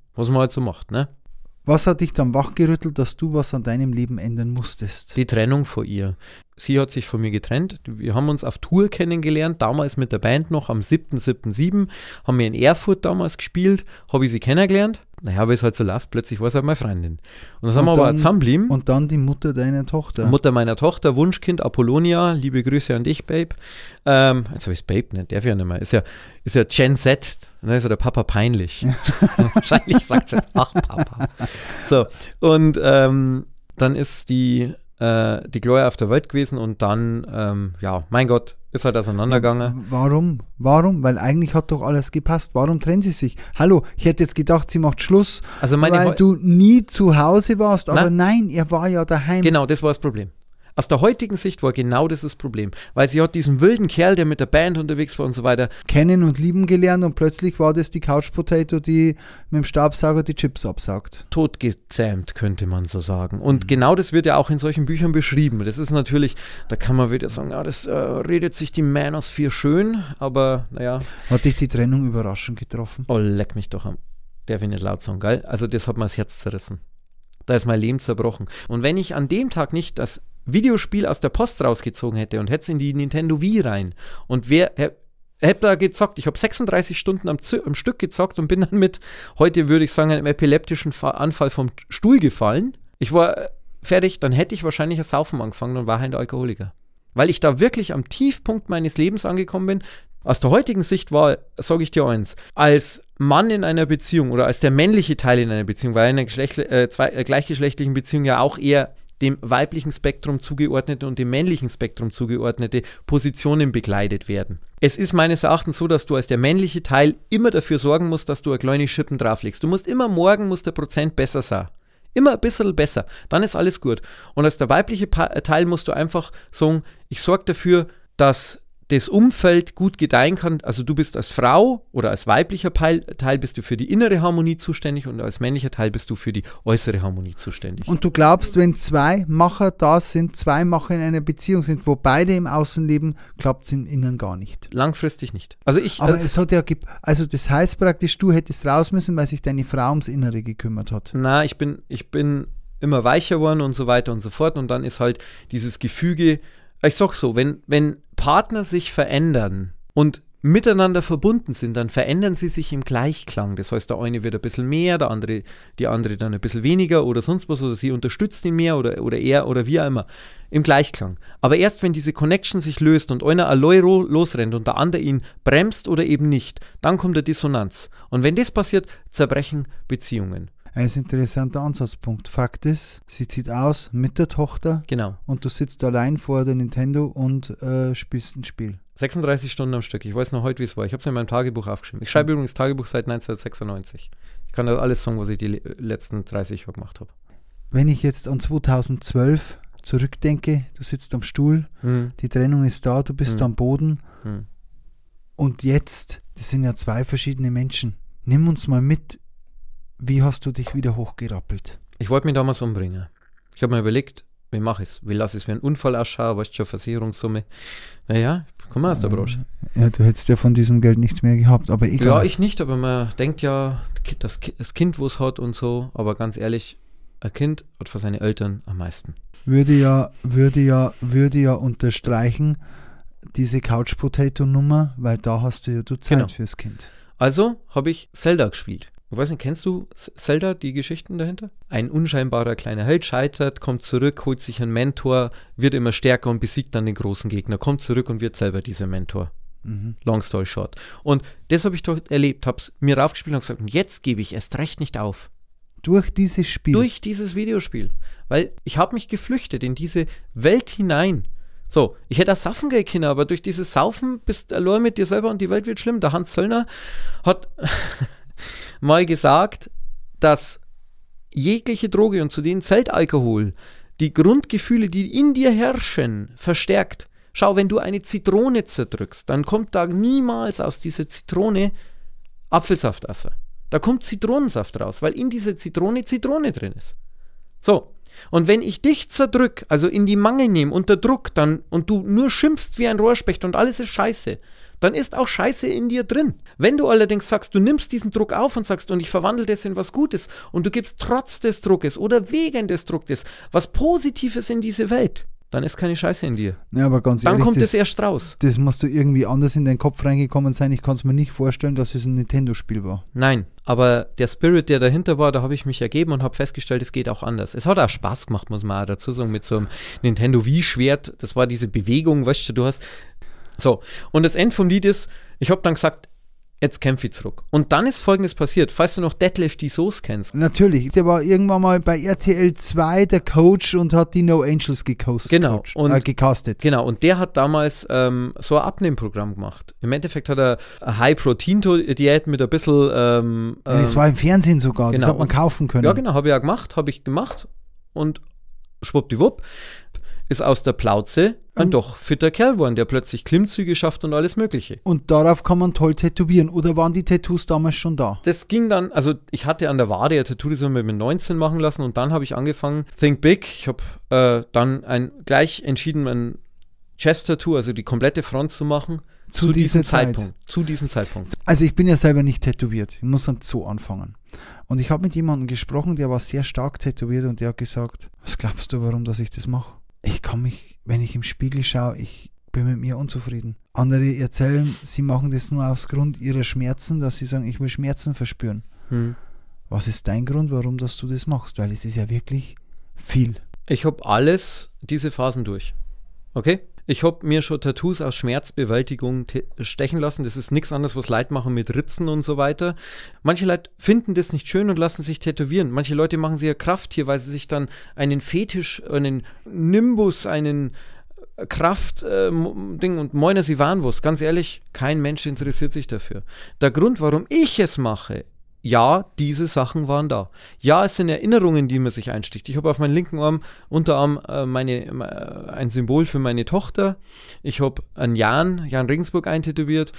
was man halt so macht, ne? Was hat dich dann wachgerüttelt, dass du was an deinem Leben ändern musstest? Die Trennung von ihr. Sie hat sich von mir getrennt. Wir haben uns auf Tour kennengelernt, damals mit der Band noch am siebten siebten sieben. Haben wir in Erfurt damals gespielt, habe ich sie kennengelernt. Naja, wie es halt so läuft, plötzlich war es halt meine Freundin. Und dann sind wir aber zusammengeblieben. Und dann die Mutter deiner Tochter. Mutter meiner Tochter, Wunschkind Apollonia, liebe Grüße an dich, Babe. Ähm, jetzt habe ich es Babe, ne? Darf ich ja nicht mehr. Ist ja, ist ja Gen Z, ne? Ist ja der Papa peinlich. Ja. Wahrscheinlich sagt sie jetzt, ach Papa. So, und ähm, dann ist die, äh, die Gloria auf der Welt gewesen und dann, ähm, ja, mein Gott, ist halt auseinandergegangen. Ja, warum? Warum? Weil eigentlich hat doch alles gepasst. Warum trennen sie sich? Hallo, ich hätte jetzt gedacht, sie macht Schluss, also meine weil Heu- du nie zu Hause warst. Aber nein. nein, er war ja daheim. Genau, das war das Problem. Aus der heutigen Sicht war genau das das Problem. Weil sie hat diesen wilden Kerl, der mit der Band unterwegs war und so weiter, kennen und lieben gelernt und plötzlich war das die Couch Potato, die mit dem Staubsauger die Chips absaugt. totgezähmt, könnte man so sagen. Und mhm. genau das wird ja auch in solchen Büchern beschrieben. Das ist natürlich, da kann man wieder sagen, ja, das äh, redet sich die Manosphere schön, aber naja. Hat dich die Trennung überraschend getroffen? Oh, leck mich doch am. Darf ich nicht laut sagen, geil? Also das hat mir das Herz zerrissen. Da ist mein Leben zerbrochen. Und wenn ich an dem Tag nicht das Videospiel aus der Post rausgezogen hätte und hätte es in die Nintendo Wii rein und wer hätte da gezockt, ich habe sechsunddreißig Stunden am, Z- am Stück gezockt und bin dann mit, heute würde ich sagen, einem epileptischen Fa- Anfall vom Stuhl gefallen. Ich war fertig, dann hätte ich wahrscheinlich das Saufen angefangen und war ein Alkoholiker. Weil ich da wirklich am Tiefpunkt meines Lebens angekommen bin. Aus der heutigen Sicht war, sage ich dir eins, als Mann in einer Beziehung oder als der männliche Teil in einer Beziehung, weil in einer Geschlechtl- äh, zwei, äh, gleichgeschlechtlichen Beziehung ja auch eher dem weiblichen Spektrum zugeordnete und dem männlichen Spektrum zugeordnete Positionen bekleidet werden. Es ist meines Erachtens so, dass du als der männliche Teil immer dafür sorgen musst, dass du eine kleine Schippen drauflegst. Du musst immer morgen, muss der Prozent besser sein. Immer ein bisschen besser. Dann ist alles gut. Und als der weibliche pa- Teil musst du einfach sagen, ich sorge dafür, dass das Umfeld gut gedeihen kann. Also du bist als Frau oder als weiblicher Teil, Teil bist du für die innere Harmonie zuständig und als männlicher Teil bist du für die äußere Harmonie zuständig. Und du glaubst, wenn zwei Macher da sind, zwei Macher in einer Beziehung sind, wo beide im Außen leben, klappt es im Innen gar nicht. Langfristig nicht. Also ich, Aber äh, es hat ja, ge- also das heißt praktisch, du hättest raus müssen, weil sich deine Frau ums Innere gekümmert hat. Na, ich bin, ich bin immer weicher geworden und so weiter und so fort und dann ist halt dieses Gefüge, ich sag so, wenn, wenn Partner sich verändern und miteinander verbunden sind, dann verändern sie sich im Gleichklang. Das heißt, der eine wird ein bisschen mehr, der andere, die andere dann ein bisschen weniger oder sonst was, oder sie unterstützt ihn mehr oder, oder er oder wie auch immer. Im Gleichklang. Aber erst wenn diese Connection sich löst und einer allein losrennt und der andere ihn bremst oder eben nicht, dann kommt der Dissonanz. Und wenn das passiert, zerbrechen Beziehungen. Ein interessanter Ansatzpunkt. Fakt ist, sie zieht aus mit der Tochter. Genau. Und du sitzt allein vor der Nintendo und äh, spielst ein Spiel. sechsunddreißig Stunden am Stück. Ich weiß noch heute, wie es war. Ich habe es in meinem Tagebuch aufgeschrieben. Ich schreibe übrigens Tagebuch seit neunzehnhundertsechsundneunzig. Ich kann da alles sagen, was ich die le- letzten dreißig Jahre gemacht habe. Wenn ich jetzt an zweitausendzwölf zurückdenke, du sitzt am Stuhl, Hm. die Trennung ist da, du bist Hm. am Boden Hm. und jetzt, das sind ja zwei verschiedene Menschen. Nimm uns mal mit, wie hast du dich wieder hochgerappelt? Ich wollte mich damals umbringen. Ich habe mir überlegt, wie mache ich es? Wie lasse ich es wie ein Unfall ausschauen? Weißt du schon, Versicherungssumme? Naja, ich komme aus der Branche. Ja, du hättest ja von diesem Geld nichts mehr gehabt, aber egal. Ja, ich nicht, aber man denkt ja, das, Ki- das Kind, wo es hat und so, aber ganz ehrlich, ein Kind hat für seine Eltern am meisten. Würde ja, würde ja, würde ja unterstreichen, diese Couch-Potato-Nummer, weil da hast du ja du Zeit Genau. fürs Kind. Also habe ich Zelda gespielt. Ich weiß nicht, kennst du S- Zelda, die Geschichten dahinter? Ein unscheinbarer kleiner Held scheitert, kommt zurück, holt sich einen Mentor, wird immer stärker und besiegt dann den großen Gegner, kommt zurück und wird selber dieser Mentor. Mhm. Long story short. Und das habe ich doch erlebt, habe es mir raufgespielt und gesagt, und jetzt gebe ich erst recht nicht auf. Durch dieses Spiel. Durch dieses Videospiel. Weil ich habe mich geflüchtet in diese Welt hinein. So, ich hätte auch saufen gehen können, aber durch dieses Saufen bist du allein mit dir selber und die Welt wird schlimm. Der Hans Zöllner hat mal gesagt, dass jegliche Droge und zu denen zählt Alkohol die Grundgefühle, die in dir herrschen, verstärkt. Schau, wenn du eine Zitrone zerdrückst, dann kommt da niemals aus dieser Zitrone Apfelsaft raus. Da kommt Zitronensaft raus, weil in dieser Zitrone Zitrone drin ist. So, und wenn ich dich zerdrück, also in die Mangel nehme, unter Druck, dann und du nur schimpfst wie ein Rohrspecht und alles ist scheiße, dann ist auch Scheiße in dir drin. Wenn du allerdings sagst, du nimmst diesen Druck auf und sagst, und ich verwandle das in was Gutes und du gibst trotz des Druckes oder wegen des Druckes was Positives in diese Welt, dann ist keine Scheiße in dir. Ja, aber ganz dann ehrlich, kommt das, es erst raus. Das musst du irgendwie anders in deinen Kopf reingekommen sein. Ich kann es mir nicht vorstellen, dass es ein Nintendo-Spiel war. Nein, aber der Spirit, der dahinter war, da habe ich mich ergeben und habe festgestellt, es geht auch anders. Es hat auch Spaß gemacht, muss man auch dazu sagen, mit so einem Nintendo Wii-Schwert. Das war diese Bewegung, weißt du, du hast... So, und das Ende vom Lied ist, ich habe dann gesagt, jetzt kämpfe ich zurück. Und dann ist Folgendes passiert, falls du noch Deadlift die Soße kennst. Natürlich, der war irgendwann mal bei R T L zwei der Coach und hat die No Angels gecastet. Genau. Und, äh, gecastet. Genau, und der hat damals ähm, so ein Abnehmprogramm gemacht. Im Endeffekt hat er eine High-Protein-Diät mit ein bisschen... Ähm, ja, das war im Fernsehen sogar, genau. Das hat man kaufen können. Ja, genau, habe ich ja gemacht, habe ich gemacht und schwuppdiwupp ist aus der Plauze ein um, doch fitter Kerl geworden, der plötzlich Klimmzüge schafft und alles Mögliche. Und darauf kann man toll tätowieren. Oder waren die Tattoos damals schon da? Das ging dann, also ich hatte an der Wade ein Tattoo, das haben wir mit neunzehn machen lassen und dann habe ich angefangen, Think Big. Ich habe äh, dann ein, gleich entschieden, ein Chest-Tattoo, also die komplette Front zu machen. Zu, zu diesem Zeit. Zeitpunkt. Zu diesem Zeitpunkt. Also ich bin ja selber nicht tätowiert. Ich muss dann so anfangen. Und ich habe mit jemandem gesprochen, der war sehr stark tätowiert und der hat gesagt, was glaubst du, warum dass ich das mache? Ich kann mich, wenn ich im Spiegel schaue, ich bin mit mir unzufrieden. Andere erzählen, sie machen das nur aus Grund ihrer Schmerzen, dass sie sagen, ich will Schmerzen verspüren. Hm. Was ist dein Grund, warum dass du das machst? Weil es ist ja wirklich viel. Ich habe alles, diese Phasen durch. Okay? Ich habe mir schon Tattoos aus Schmerzbewältigung te- stechen lassen. Das ist nichts anderes, was Leute machen mit Ritzen und so weiter. Manche Leute finden das nicht schön und lassen sich tätowieren. Manche Leute machen sich ja Krafttier, weil sie sich dann einen Fetisch, einen Nimbus, einen Kraft-Ding äh, und meiner sie waren was. Ganz ehrlich, kein Mensch interessiert sich dafür. Der Grund, warum ich es mache, ja, diese Sachen waren da. Ja, es sind Erinnerungen, die man sich einsticht. Ich habe auf meinem linken Arm, Unterarm äh, meine, äh, ein Symbol für meine Tochter. Ich habe einen Jan, Jan Regensburg eintätowiert,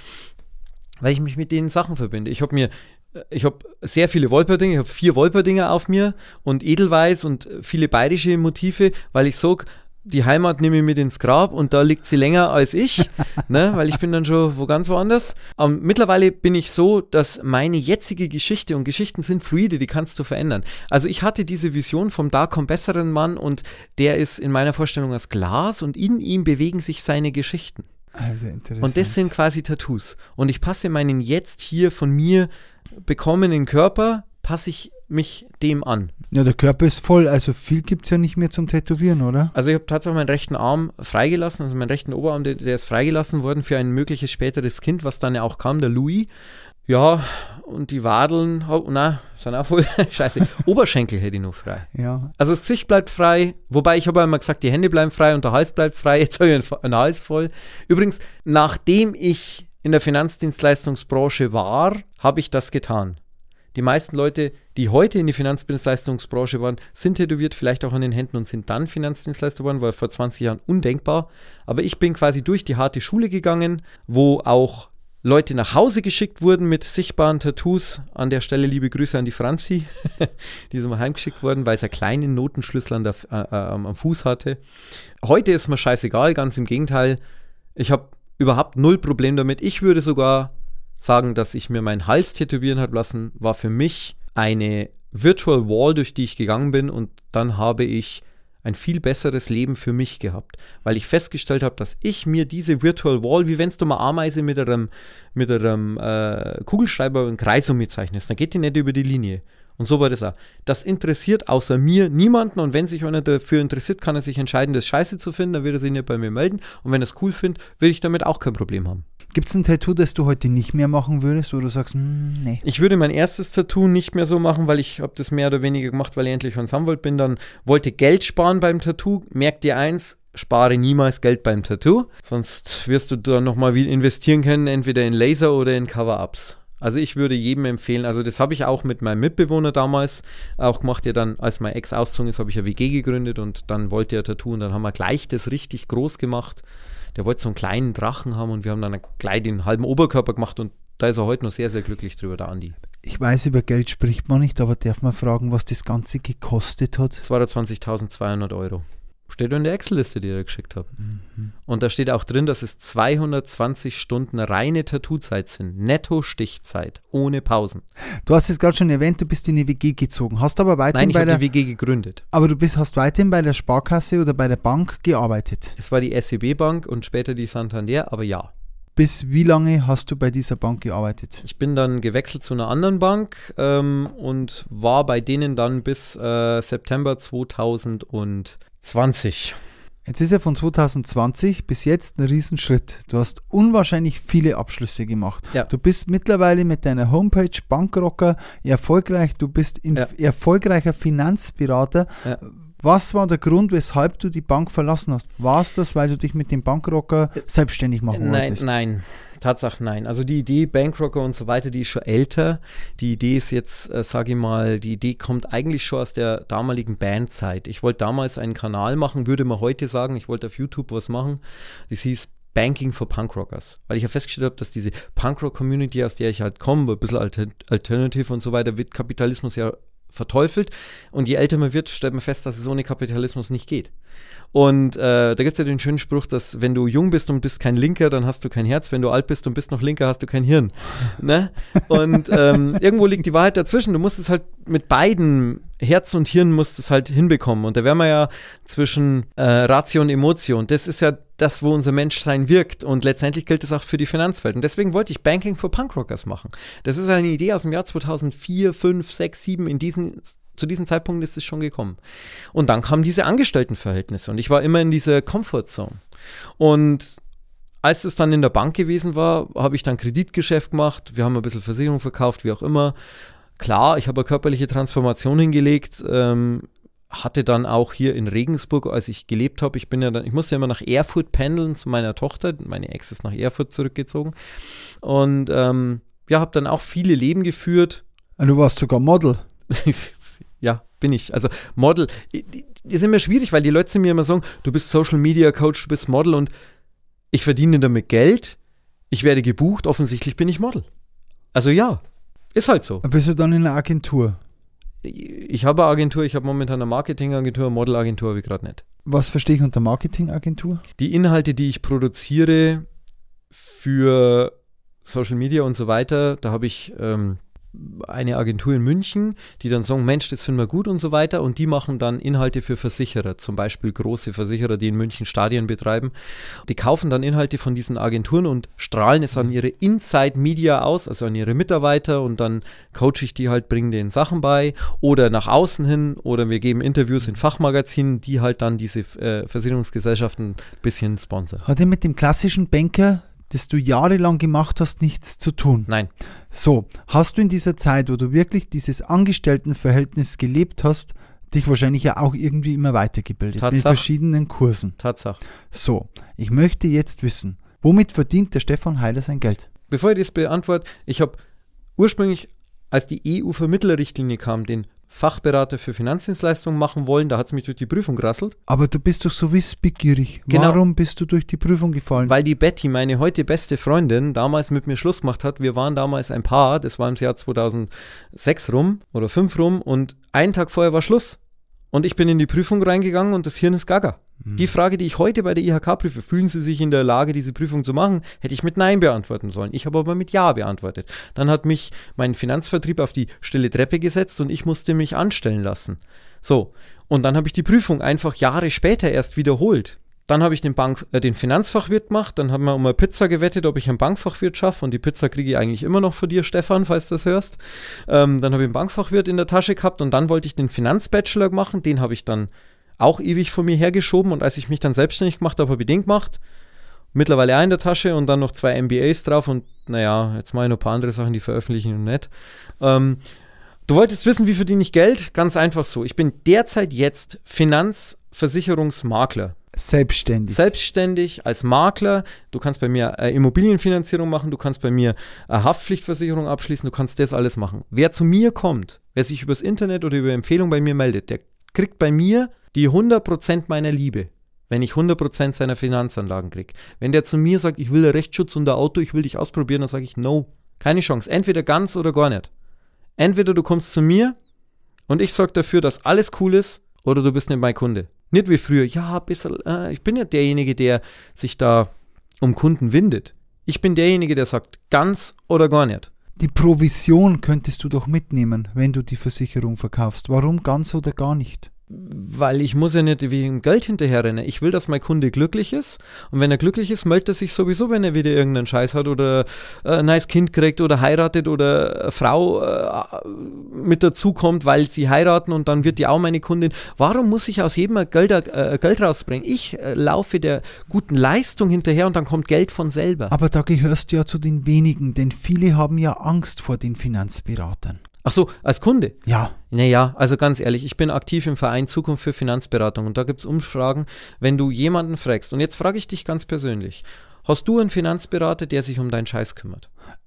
weil ich mich mit den Sachen verbinde. Ich habe mir, ich habe sehr viele Wolperdinger, ich habe vier Wolperdinger auf mir und Edelweiß und viele bayerische Motive, weil ich sage, die Heimat nehme ich mit ins Grab und da liegt sie länger als ich, ne, weil ich bin dann schon wo ganz woanders. Ähm, mittlerweile bin ich so, dass meine jetzige Geschichte, und Geschichten sind fluide, die kannst du verändern. Also ich hatte diese Vision vom da kommt besseren Mann und der ist in meiner Vorstellung aus Glas und in ihm bewegen sich seine Geschichten. Also interessant. Und das sind quasi Tattoos. Und ich passe meinen jetzt hier von mir bekommenen Körper, passe ich mich dem an. Ja, der Körper ist voll, also viel gibt es ja nicht mehr zum Tätowieren, oder? Also ich habe tatsächlich meinen rechten Arm freigelassen, also meinen rechten Oberarm, der, der ist freigelassen worden für ein mögliches späteres Kind, was dann ja auch kam, der Louis. Ja, und die Wadeln, oh, na, sind auch voll, scheiße, Oberschenkel hätte ich noch frei. Ja. Also das Gesicht bleibt frei, wobei ich habe immer gesagt, die Hände bleiben frei und der Hals bleibt frei, jetzt habe ich einen, einen Hals voll. Übrigens, nachdem ich in der Finanzdienstleistungsbranche war, habe ich das getan. Die meisten Leute, die heute in die Finanzdienstleistungsbranche waren, sind tätowiert, vielleicht auch an den Händen und sind dann Finanzdienstleister geworden, war vor zwanzig Jahren undenkbar. Aber ich bin quasi durch die harte Schule gegangen, wo auch Leute nach Hause geschickt wurden mit sichtbaren Tattoos. An der Stelle liebe Grüße an die Franzi, die ist mal heimgeschickt worden, weil sie einen kleinen Notenschlüssel an der, äh, äh, am Fuß hatte. Heute ist mir scheißegal, ganz im Gegenteil. Ich habe überhaupt null Problem damit. Ich würde sogar sagen, dass ich mir meinen Hals tätowieren habe lassen, war für mich eine Virtual Wall, durch die ich gegangen bin, und dann habe ich ein viel besseres Leben für mich gehabt, weil ich festgestellt habe, dass ich mir diese Virtual Wall, wie wenn du mal Ameise mit einem, mit einem äh, Kugelschreiber einen Kreis um mich zeichnest, dann geht die nicht über die Linie. Und so war das auch. Das interessiert außer mir niemanden, und wenn sich einer dafür interessiert, kann er sich entscheiden, das scheiße zu finden, dann wird er sich nicht bei mir melden, und wenn er es cool findet, will ich damit auch kein Problem haben. Gibt es ein Tattoo, das du heute nicht mehr machen würdest, wo du sagst, mm, nee? Ich würde mein erstes Tattoo nicht mehr so machen, weil ich habe das mehr oder weniger gemacht, weil ich endlich ans Anwalt bin, dann wollte Geld sparen beim Tattoo. Merk dir eins, spare niemals Geld beim Tattoo, sonst wirst du dann nochmal investieren können, entweder in Laser oder in Cover-Ups. Also ich würde jedem empfehlen, also das habe ich auch mit meinem Mitbewohner damals auch gemacht, der dann, als mein Ex ausgezogen ist, habe ich eine W G gegründet und dann wollte er Tattoo und dann haben wir gleich das richtig groß gemacht. Der wollte so einen kleinen Drachen haben und wir haben dann gleich den halben Oberkörper gemacht und da ist er heute noch sehr, sehr glücklich drüber, der Andi. Ich weiß, über Geld spricht man nicht, aber darf man fragen, was das Ganze gekostet hat? zweiundzwanzigtausendzweihundert Euro. Steht in der Excel-Liste, die ich dir geschickt habe. Mhm. Und da steht auch drin, dass es zweihundertzwanzig Stunden reine Tattoo-Zeit sind. Netto-Stichzeit, ohne Pausen. Du hast es gerade schon erwähnt, du bist in die W G gezogen. Hast aber weiterhin Nein, ich bei habe der die W G gegründet. Aber du bist, hast weiterhin bei der Sparkasse oder bei der Bank gearbeitet. Es war die S E B-Bank und später die Santander, aber ja. Bis wie lange hast du bei dieser Bank gearbeitet? Ich bin dann gewechselt zu einer anderen Bank ähm, und war bei denen dann bis äh, September zweitausendzwanzig. Jetzt ist ja von zweitausendzwanzig bis jetzt ein Riesenschritt. Du hast unwahrscheinlich viele Abschlüsse gemacht. Ja. Du bist mittlerweile mit deiner Homepage Bankrocker erfolgreich. Du bist ein Ja. erfolgreicher Finanzberater. Ja. Was war der Grund, weshalb du die Bank verlassen hast? War es das, weil du dich mit dem Bankrocker selbstständig machen Nein, wolltest? nein, Tatsache nein. Also die Idee Bankrocker und so weiter, die ist schon älter. Die Idee ist jetzt, äh, sage ich mal, die Idee kommt eigentlich schon aus der damaligen Bandzeit. Ich wollte damals einen Kanal machen, würde man heute sagen, ich wollte auf YouTube was machen. Das hieß Banking for Punkrockers. Weil ich ja festgestellt habe, dass diese Punkrock-Community, aus der ich halt komme, ein bisschen Alter- Alternative und so weiter, wird Kapitalismus ja verteufelt. Und je älter man wird, stellt man fest, dass es ohne Kapitalismus nicht geht. Und äh, da gibt es ja den schönen Spruch, dass wenn du jung bist und bist kein Linker, dann hast du kein Herz. Wenn du alt bist und bist noch Linker, hast du kein Hirn. Ne? Und ähm, irgendwo liegt die Wahrheit dazwischen. Du musst es halt mit beiden, Herz und Hirn, musst es halt hinbekommen. Und da wären wir ja zwischen äh, Ratio und Emotion. Das ist ja das, wo unser Menschsein wirkt. Und letztendlich gilt das auch für die Finanzwelt. Und deswegen wollte ich Banking for Punkrockers machen. Das ist eine Idee aus dem Jahr zweitausendvier, fünf, sechs, sieben. In diesen Zu diesem Zeitpunkt ist es schon gekommen. Und dann kamen diese Angestelltenverhältnisse und ich war immer in dieser Comfortzone. Und als es dann in der Bank gewesen war, habe ich dann Kreditgeschäft gemacht. Wir haben ein bisschen Versicherung verkauft, wie auch immer. Klar, ich habe eine körperliche Transformation hingelegt, ähm, hatte dann auch hier in Regensburg, als ich gelebt habe, ich bin ja dann, ich musste ja immer nach Erfurt pendeln zu meiner Tochter. Meine Ex ist nach Erfurt zurückgezogen. Und ähm, ja, habe dann auch viele Leben geführt. Du warst sogar Model. Ja, bin ich. Also Model, die, die ist immer schwierig, weil die Leute mir immer sagen, du bist Social Media Coach, du bist Model und ich verdiene damit Geld, ich werde gebucht, offensichtlich bin ich Model. Also ja, ist halt so. Bist du dann in einer Agentur? Ich habe eine Agentur, ich habe momentan eine Marketingagentur, eine Modelagentur habe ich gerade nicht. Was verstehe ich unter Marketingagentur? Die Inhalte, die ich produziere für Social Media und so weiter, da habe ich ähm, eine Agentur in München, die dann sagen, Mensch, das finden wir gut und so weiter und die machen dann Inhalte für Versicherer, zum Beispiel große Versicherer, die in München Stadien betreiben. Die kaufen dann Inhalte von diesen Agenturen und strahlen es an ihre Inside-Media aus, also an ihre Mitarbeiter und dann coache ich die halt, bringe denen Sachen bei oder nach außen hin oder wir geben Interviews in Fachmagazinen, die halt dann diese äh, Versicherungsgesellschaften ein bisschen sponsern. Hat er mit dem klassischen Banker, das du jahrelang gemacht hast, nichts zu tun? Nein. So, hast du in dieser Zeit, wo du wirklich dieses Angestelltenverhältnis gelebt hast, dich wahrscheinlich ja auch irgendwie immer weitergebildet Tatsache. mit verschiedenen Kursen. Tatsache. So, ich möchte jetzt wissen, womit verdient der Stefan Heider sein Geld? Bevor ich das beantworte, ich habe ursprünglich, als die E U-Vermittlerrichtlinie kam, den Fachberater für Finanzdienstleistungen machen wollen, da hat es mich durch die Prüfung gerasselt. Aber du bist doch so wissbegierig. Genau. Warum bist du durch die Prüfung gefallen? Weil die Betty, meine heute beste Freundin, damals mit mir Schluss gemacht hat. Wir waren damals ein Paar, das war im Jahr zweitausendsechs rum oder fünf rum und einen Tag vorher war Schluss. Und ich bin in die Prüfung reingegangen und das Hirn ist gaga. Hm. Die Frage, die ich heute bei der I H K prüfe, fühlen Sie sich in der Lage, diese Prüfung zu machen, hätte ich mit Nein beantworten sollen. Ich habe aber mit Ja beantwortet. Dann hat mich mein Finanzvertrieb auf die stille Treppe gesetzt und ich musste mich anstellen lassen. So, und dann habe ich die Prüfung einfach Jahre später erst wiederholt. Dann habe ich den, Bank, äh, den Finanzfachwirt gemacht, dann haben wir um eine Pizza gewettet, ob ich einen Bankfachwirt schaffe und die Pizza kriege ich eigentlich immer noch von dir, Stefan, falls du das hörst. Ähm, dann habe ich einen Bankfachwirt in der Tasche gehabt und dann wollte ich den Finanzbachelor machen, den habe ich dann auch ewig von mir hergeschoben und als ich mich dann selbstständig gemacht habe, habe ich den gemacht. Mittlerweile auch in der Tasche und dann noch zwei M B As drauf und naja, jetzt mache ich noch ein paar andere Sachen, die veröffentlichen und nicht. Ähm, du wolltest wissen, wie verdiene ich Geld? Ganz einfach so. Ich bin derzeit jetzt Finanzversicherungsmakler. Selbstständig. Selbstständig als Makler. Du kannst bei mir äh, Immobilienfinanzierung machen, du kannst bei mir äh, Haftpflichtversicherung abschließen, du kannst das alles machen. Wer zu mir kommt, wer sich übers Internet oder über Empfehlung bei mir meldet, der kriegt bei mir die hundert Prozent meiner Liebe, wenn ich hundert Prozent seiner Finanzanlagen kriege. Wenn der zu mir sagt, ich will einen Rechtsschutz und ein Auto, ich will dich ausprobieren, dann sage ich, no, keine Chance. Entweder ganz oder gar nicht. Entweder du kommst zu mir und ich sorge dafür, dass alles cool ist, oder du bist nicht mein Kunde. Nicht wie früher, ja, ein bisschen, äh, ich bin ja derjenige, der sich da um Kunden windet. Ich bin derjenige, der sagt, ganz oder gar nicht. Die Provision könntest du doch mitnehmen, wenn du die Versicherung verkaufst. Warum ganz oder gar nicht? Weil ich muss ja nicht wegen Geld hinterherrennen. Ich will, dass mein Kunde glücklich ist. Und wenn er glücklich ist, meldet er sich sowieso, wenn er wieder irgendeinen Scheiß hat oder äh, ein neues Kind kriegt oder heiratet oder eine Frau äh, mit dazukommt, weil sie heiraten und dann wird die auch meine Kundin. Warum muss ich aus jedem Geld, äh, Geld rausbringen? Ich äh, laufe der guten Leistung hinterher und dann kommt Geld von selber. Aber da gehörst du ja zu den wenigen, denn viele haben ja Angst vor den Finanzberatern. Ach so, als Kunde? Ja. Naja, also ganz ehrlich, ich bin aktiv im Verein Zukunft für Finanzberatung und da gibt es Umfragen, wenn du jemanden fragst. Und jetzt frage ich dich ganz persönlich, hast du einen Finanzberater, der sich um deinen Scheiß kümmert?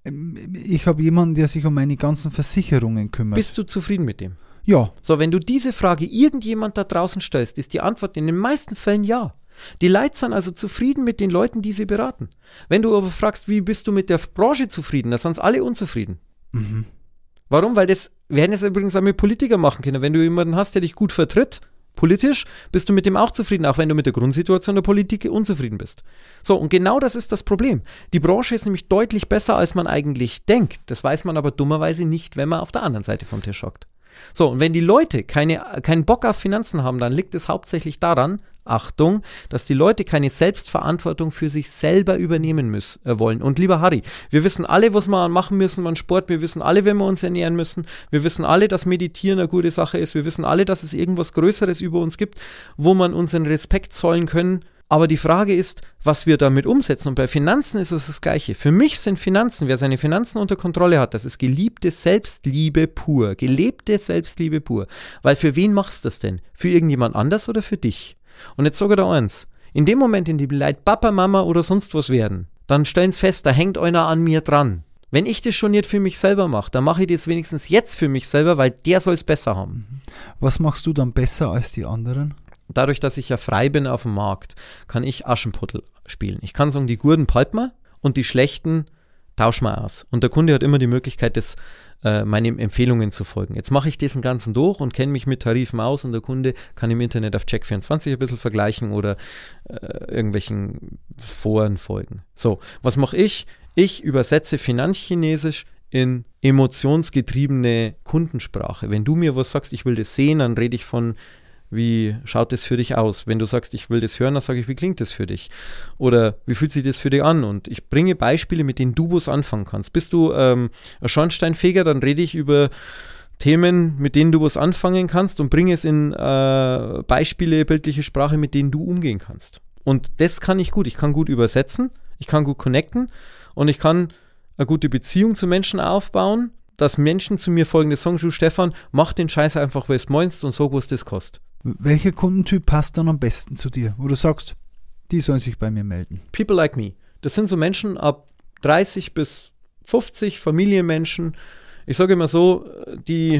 Ich habe jemanden, der sich um meine ganzen Versicherungen kümmert. Bist du zufrieden mit dem? Ja. So, wenn du diese Frage irgendjemand da draußen stellst, ist die Antwort in den meisten Fällen ja. Die Leute sind also zufrieden mit den Leuten, die sie beraten. Wenn du aber fragst, wie bist du mit der Branche zufrieden, dann sind alle unzufrieden. Mhm. Warum? Weil das werden jetzt übrigens auch mit Politikern machen können. Wenn du jemanden hast, der dich gut vertritt, politisch, bist du mit dem auch zufrieden, auch wenn du mit der Grundsituation der Politik unzufrieden bist. So, und genau das ist das Problem. Die Branche ist nämlich deutlich besser, als man eigentlich denkt. Das weiß man aber dummerweise nicht, wenn man auf der anderen Seite vom Tisch hockt. So, und wenn die Leute keine, keinen Bock auf Finanzen haben, dann liegt es hauptsächlich daran, Achtung, dass die Leute keine Selbstverantwortung für sich selber übernehmen müssen, äh, wollen. Und lieber Harry, wir wissen alle, was wir machen müssen an Sport, wir wissen alle, wenn wir uns ernähren müssen, wir wissen alle, dass Meditieren eine gute Sache ist, wir wissen alle, dass es irgendwas Größeres über uns gibt, wo man unseren Respekt zollen können. Aber die Frage ist, was wir damit umsetzen. Und bei Finanzen ist es das Gleiche. Für mich sind Finanzen, wer seine Finanzen unter Kontrolle hat, das ist geliebte Selbstliebe pur, gelebte Selbstliebe pur. Weil für wen machst du das denn? Für irgendjemand anders oder für dich? Und jetzt sage ich dir eins, in dem Moment, in dem die Leute Papa, Mama oder sonst was werden, dann stellen sie fest, da hängt einer an mir dran. Wenn ich das schon nicht für mich selber mache, dann mache ich das wenigstens jetzt für mich selber, weil der soll es besser haben. Was machst du dann besser als die anderen? Dadurch, dass ich ja frei bin auf dem Markt, kann ich Aschenputtel spielen. Ich kann sagen, die Guten behalten wir und die Schlechten tauschen wir aus. Und der Kunde hat immer die Möglichkeit, das, äh, meinen Empfehlungen zu folgen. Jetzt mache ich diesen ganzen durch und kenne mich mit Tarifen aus und der Kunde kann im Internet auf Check vierundzwanzig ein bisschen vergleichen oder äh, irgendwelchen Foren folgen. So, was mache ich? Ich übersetze Finanzchinesisch in emotionsgetriebene Kundensprache. Wenn du mir was sagst, ich will das sehen, dann rede ich von wie schaut das für dich aus? Wenn du sagst, ich will das hören, dann sage ich, wie klingt das für dich? Oder wie fühlt sich das für dich an? Und ich bringe Beispiele, mit denen du was anfangen kannst. Bist du ähm, ein Schornsteinfeger, dann rede ich über Themen, mit denen du was anfangen kannst und bringe es in äh, Beispiele, bildliche Sprache, mit denen du umgehen kannst. Und das kann ich gut. Ich kann gut übersetzen, ich kann gut connecten und ich kann eine gute Beziehung zu Menschen aufbauen, dass Menschen zu mir folgendes sagen, du Stefan, mach den Scheiß einfach, was du meinst und sag, was das kostet. Welcher Kundentyp passt dann am besten zu dir, wo du sagst, die sollen sich bei mir melden? People like me. Das sind so Menschen ab dreißig bis fünfzig, Familienmenschen. Ich sage immer so, die,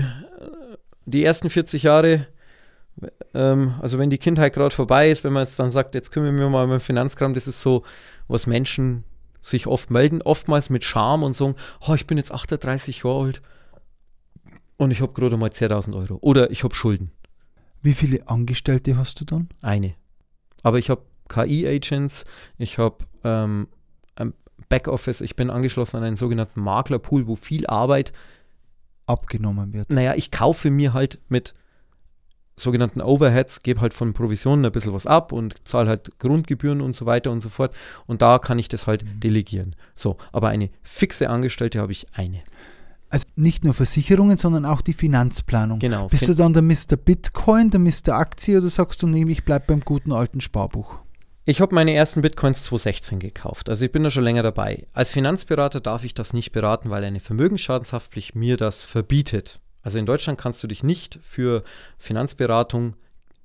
die ersten vierzig Jahre, ähm, also wenn die Kindheit gerade vorbei ist, wenn man jetzt dann sagt, jetzt kümmern wir mal um den Finanzkram, das ist so, was Menschen sich oft melden, oftmals mit Scham und sagen, oh, ich bin jetzt achtunddreißig Jahre alt und ich habe gerade mal zehntausend Euro oder ich habe Schulden. Wie viele Angestellte hast du dann? Eine. Aber ich habe K I-Agents, ich habe ähm, ein Backoffice, ich bin angeschlossen an einen sogenannten Maklerpool, wo viel Arbeit abgenommen wird. Naja, ich kaufe mir halt mit sogenannten Overheads, gebe halt von Provisionen ein bisschen was ab und zahle halt Grundgebühren und so weiter und so fort. Und da kann ich das halt mhm. delegieren. So, aber eine fixe Angestellte habe ich eine. Also nicht nur Versicherungen, sondern auch die Finanzplanung. Genau. Bist du dann der Mister Bitcoin, der Mister Aktie oder sagst du, nee, ich bleibe beim guten alten Sparbuch? Ich habe meine ersten Bitcoins zwanzig sechzehn gekauft, also ich bin da schon länger dabei. Als Finanzberater darf ich das nicht beraten, weil eine Vermögensschadenshaftpflicht mir das verbietet. Also in Deutschland kannst du dich nicht für Finanzberatung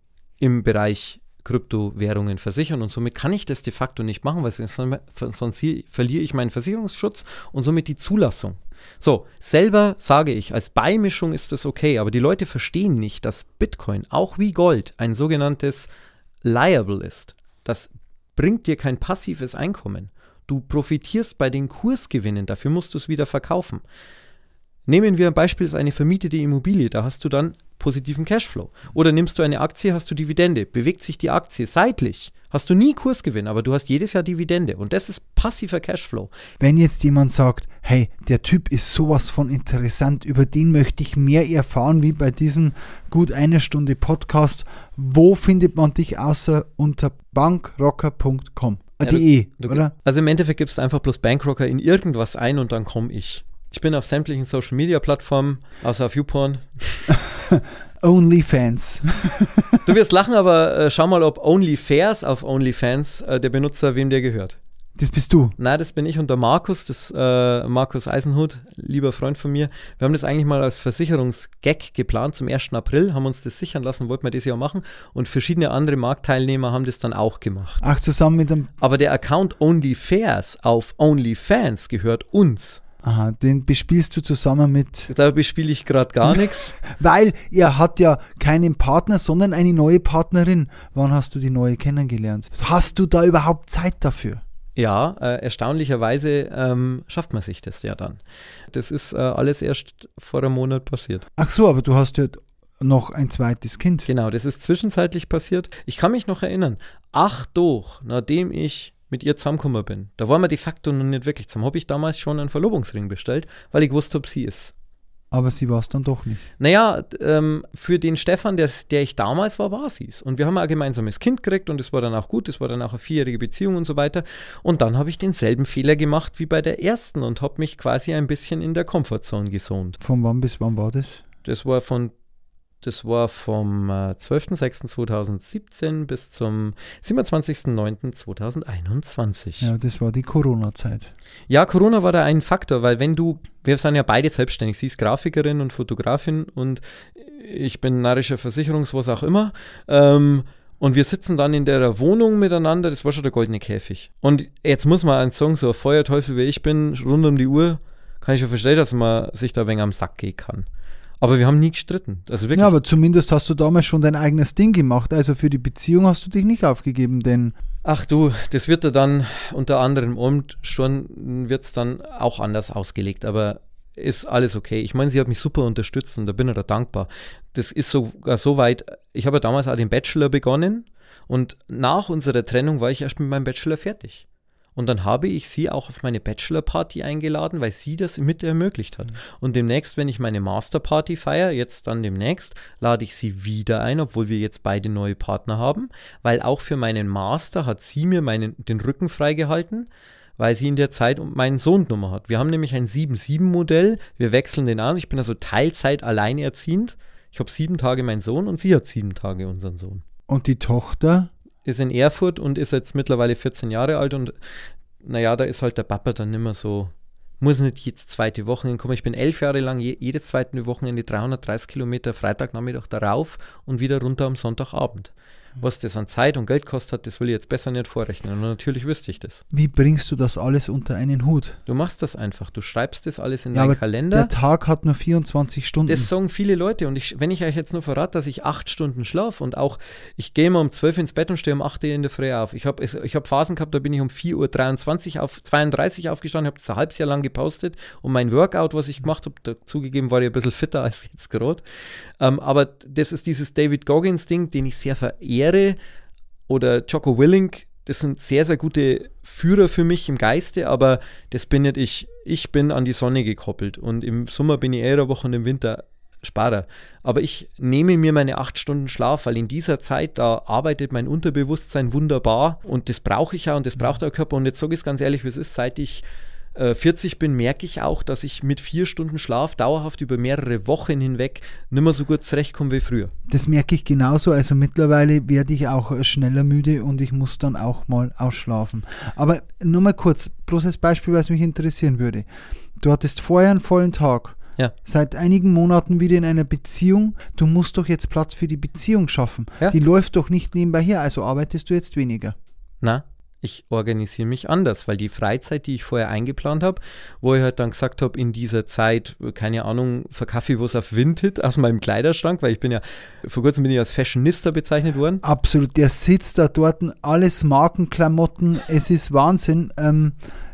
im Bereich Kryptowährungen versichern und somit kann ich das de facto nicht machen, weil sonst verliere ich meinen Versicherungsschutz und somit die Zulassung. So, selber sage ich, als Beimischung ist das okay, aber die Leute verstehen nicht, dass Bitcoin, auch wie Gold, ein sogenanntes Liable ist. Das bringt dir kein passives Einkommen. Du profitierst bei den Kursgewinnen, dafür musst du es wieder verkaufen. Nehmen wir ein Beispiel, ist eine vermietete Immobilie, da hast du dann positiven Cashflow. Oder nimmst du eine Aktie, hast du Dividende. Bewegt sich die Aktie seitlich, hast du nie Kursgewinn, aber du hast jedes Jahr Dividende. Und das ist passiver Cashflow. Wenn jetzt jemand sagt, hey, der Typ ist sowas von interessant, über den möchte ich mehr erfahren, wie bei diesem gut eine Stunde Podcast, wo findet man dich außer unter bankrocker punkt com? Ja, de, du, oder? Also im Endeffekt gibst du einfach bloß Bankrocker in irgendwas ein und dann komme ich. Ich bin auf sämtlichen Social-Media-Plattformen, außer auf YouPorn. OnlyFans. Du wirst lachen, aber äh, schau mal, ob OnlyFairs auf OnlyFans äh, der Benutzer, wem der gehört. Das bist du? Nein, das bin ich und der Markus, das äh, Markus Eisenhut, lieber Freund von mir. Wir haben das eigentlich mal als Versicherungsgag geplant zum ersten April, haben uns das sichern lassen, wollten wir das ja machen und verschiedene andere Marktteilnehmer haben das dann auch gemacht. Ach, zusammen mit dem... Aber der Account OnlyFairs auf OnlyFans gehört uns. Aha, den bespielst du zusammen mit... Da bespiele ich gerade gar nichts. Weil er hat ja keinen Partner, sondern eine neue Partnerin. Wann hast du die neue kennengelernt? Hast du da überhaupt Zeit dafür? Ja, äh, erstaunlicherweise ähm, schafft man sich das ja dann. Das ist äh, alles erst vor einem Monat passiert. Ach so, aber du hast ja noch ein zweites Kind. Genau, das ist zwischenzeitlich passiert. Ich kann mich noch erinnern, ach doch, nachdem ich mit ihr zusammengekommen bin, da waren wir de facto noch nicht wirklich zusammen, habe ich damals schon einen Verlobungsring bestellt, weil ich wusste, ob sie ist. Aber sie war es dann doch nicht. Naja, ähm, für den Stefan, der, der ich damals war, war sie es. Und wir haben ein gemeinsames Kind gekriegt und es war dann auch gut, es war dann auch eine vierjährige Beziehung und so weiter. Und dann habe ich denselben Fehler gemacht wie bei der ersten und habe mich quasi ein bisschen in der Comfortzone gesont. Von wann bis wann war das? Das war von Das war vom äh, zwölften sechsten zweitausendsiebzehn bis zum siebenundzwanzigsten neunten zweitausendeinundzwanzig. Ja, das war die Corona-Zeit. Ja, Corona war da ein Faktor, weil wenn du, wir sind ja beide selbstständig, sie ist Grafikerin und Fotografin und ich bin narrischer Versicherungs-, was auch immer, ähm, und wir sitzen dann in der Wohnung miteinander, das war schon der goldene Käfig. Und jetzt muss man einen sagen, so ein Feuerteufel wie ich bin, rund um die Uhr, kann ich ja verstehen, dass man sich da ein wenig am Sack gehen kann. Aber wir haben nie gestritten. Also wirklich. Ja, aber zumindest hast du damals schon dein eigenes Ding gemacht. Also für die Beziehung hast du dich nicht aufgegeben, denn... Ach du, das wird ja dann unter anderem und schon wird es dann auch anders ausgelegt, aber ist alles okay. Ich meine, sie hat mich super unterstützt und da bin ich da dankbar. Das ist sogar so weit, ich habe ja damals auch den Bachelor begonnen und nach unserer Trennung war ich erst mit meinem Bachelor fertig. Und dann habe ich sie auch auf meine Bachelor-Party eingeladen, weil sie das mit ermöglicht hat. Mhm. Und demnächst, wenn ich meine Master-Party feiere, jetzt dann demnächst, lade ich sie wieder ein, obwohl wir jetzt beide neue Partner haben, weil auch für meinen Master hat sie mir meinen, den Rücken freigehalten, weil sie in der Zeit meinen Sohn Nummer hat. Wir haben nämlich ein sieben sieben Modell, wir wechseln den an, ich bin also Teilzeit alleinerziehend. Ich habe sieben Tage meinen Sohn und sie hat sieben Tage unseren Sohn. Und die Tochter? Ist in Erfurt und ist jetzt mittlerweile vierzehn Jahre alt und naja, da ist halt der Papa dann nicht mehr so, muss nicht jedes zweite Wochenende kommen. Ich bin elf Jahre lang je, jedes zweite Wochenende dreihundertdreißig Kilometer Freitagnachmittag darauf und wieder runter am Sonntagabend. Was das an Zeit und Geld kostet hat, das will ich jetzt besser nicht vorrechnen. Und natürlich wüsste ich das. Wie bringst du das alles unter einen Hut? Du machst das einfach. Du schreibst das alles in ja, deinen aber Kalender. Der Tag hat nur vierundzwanzig Stunden. Das sagen viele Leute. Und ich, wenn ich euch jetzt nur verrate, dass ich acht Stunden schlafe und auch, ich gehe immer um zwölf ins Bett und stehe um acht Uhr in der Früh auf. Ich habe ich hab Phasen gehabt, da bin ich um vier Uhr dreiundzwanzig auf, zweiunddreißig aufgestanden, habe das ein halbes Jahr lang gepostet und mein Workout, was ich gemacht habe, dazugegeben war ich ein bisschen fitter als jetzt gerade. Ähm, aber das ist dieses David Goggins-Ding, den ich sehr verehre. Oder Jocko Willink, das sind sehr, sehr gute Führer für mich im Geiste, aber das bin nicht ich. Ich bin an die Sonne gekoppelt und im Sommer bin ich eher eine Woche und im Winter Sparer. Aber ich nehme mir meine acht Stunden Schlaf, weil in dieser Zeit, da arbeitet mein Unterbewusstsein wunderbar und das brauche ich ja und das braucht der Körper. Und jetzt sage ich es ganz ehrlich, wie es ist, seit ich vierzig bin, merke ich auch, dass ich mit vier Stunden Schlaf dauerhaft über mehrere Wochen hinweg nicht mehr so gut zurechtkomme wie früher. Das merke ich genauso. Also mittlerweile werde ich auch schneller müde und ich muss dann auch mal ausschlafen. Aber nur mal kurz, bloß als Beispiel, was mich interessieren würde. Du hattest vorher einen vollen Tag. Ja. Seit einigen Monaten wieder in einer Beziehung. Du musst doch jetzt Platz für die Beziehung schaffen. Ja. Die läuft doch nicht nebenbei her, also arbeitest du jetzt weniger. Na, ich organisiere mich anders, weil die Freizeit, die ich vorher eingeplant habe, wo ich halt dann gesagt habe, in dieser Zeit, keine Ahnung, verkaufe ich was auf Vinted aus meinem Kleiderschrank, weil ich bin ja, vor kurzem bin ich als Fashionista bezeichnet worden. Absolut, der sitzt da dort, alles Markenklamotten, es ist Wahnsinn. Ähm,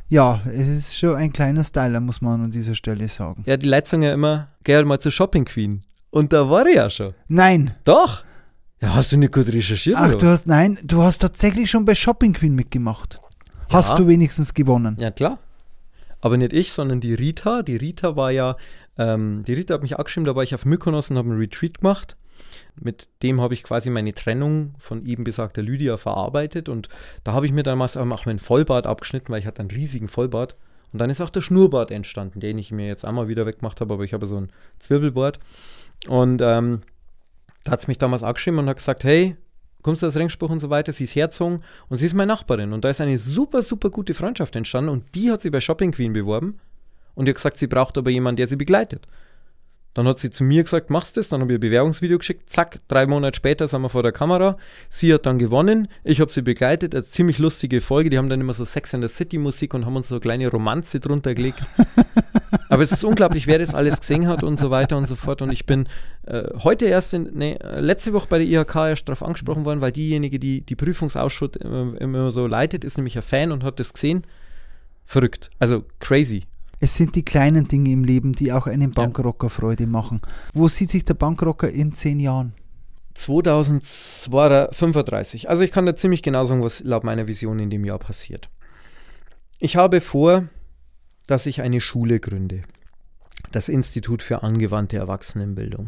Ja, es ist schon ein kleiner Styler, muss man an dieser Stelle sagen. Ja, die Leute sagen ja immer, geh halt mal zur Shopping Queen. Und da war ich ja schon. Nein. Doch. Ja, hast du nicht gut recherchiert? Ach, oder? du hast, nein, du hast tatsächlich schon bei Shopping Queen mitgemacht. Ja. Hast du wenigstens gewonnen? Ja, klar. Aber nicht ich, sondern die Rita. Die Rita war ja, ähm, die Rita hat mich angeschrieben, da war ich auf Mykonos und habe einen Retreat gemacht. Mit dem habe ich quasi meine Trennung von eben besagter Lydia verarbeitet und da habe ich mir damals auch meinen Vollbart abgeschnitten, weil ich hatte einen riesigen Vollbart und dann ist auch der Schnurrbart entstanden, den ich mir jetzt einmal wieder weggemacht habe, aber ich habe so ein Zwirbelbart und ähm, da hat sie mich damals angeschrieben und hat gesagt, hey, kommst du aus Ringsburg und so weiter, sie ist herzogen und sie ist meine Nachbarin und da ist eine super, super gute Freundschaft entstanden und die hat sie bei Shopping Queen beworben und die hat gesagt, sie braucht aber jemanden, der sie begleitet. Dann hat sie zu mir gesagt, machst du das? Dann habe ich ein Bewerbungsvideo geschickt. Zack, drei Monate später sind wir vor der Kamera. Sie hat dann gewonnen. Ich habe sie begleitet. Eine ziemlich lustige Folge. Die haben dann immer so Sex and the City Musik und haben uns so eine kleine Romanze drunter gelegt. Aber es ist unglaublich, wer das alles gesehen hat und so weiter und so fort. Und ich bin äh, heute erst, in, nee, letzte Woche bei der I H K erst darauf angesprochen worden, weil diejenige, die die Prüfungsausschuss immer, immer so leitet, ist nämlich ein Fan und hat das gesehen. Verrückt. Also crazy. Es sind die kleinen Dinge im Leben, die auch einem Bankrocker Freude machen. Wo sieht sich der Bankrocker in zehn Jahren? zweitausendfünfunddreißig. Also ich kann da ziemlich genau sagen, was laut meiner Vision in dem Jahr passiert. Ich habe vor, dass ich eine Schule gründe. Das Institut für angewandte Erwachsenenbildung.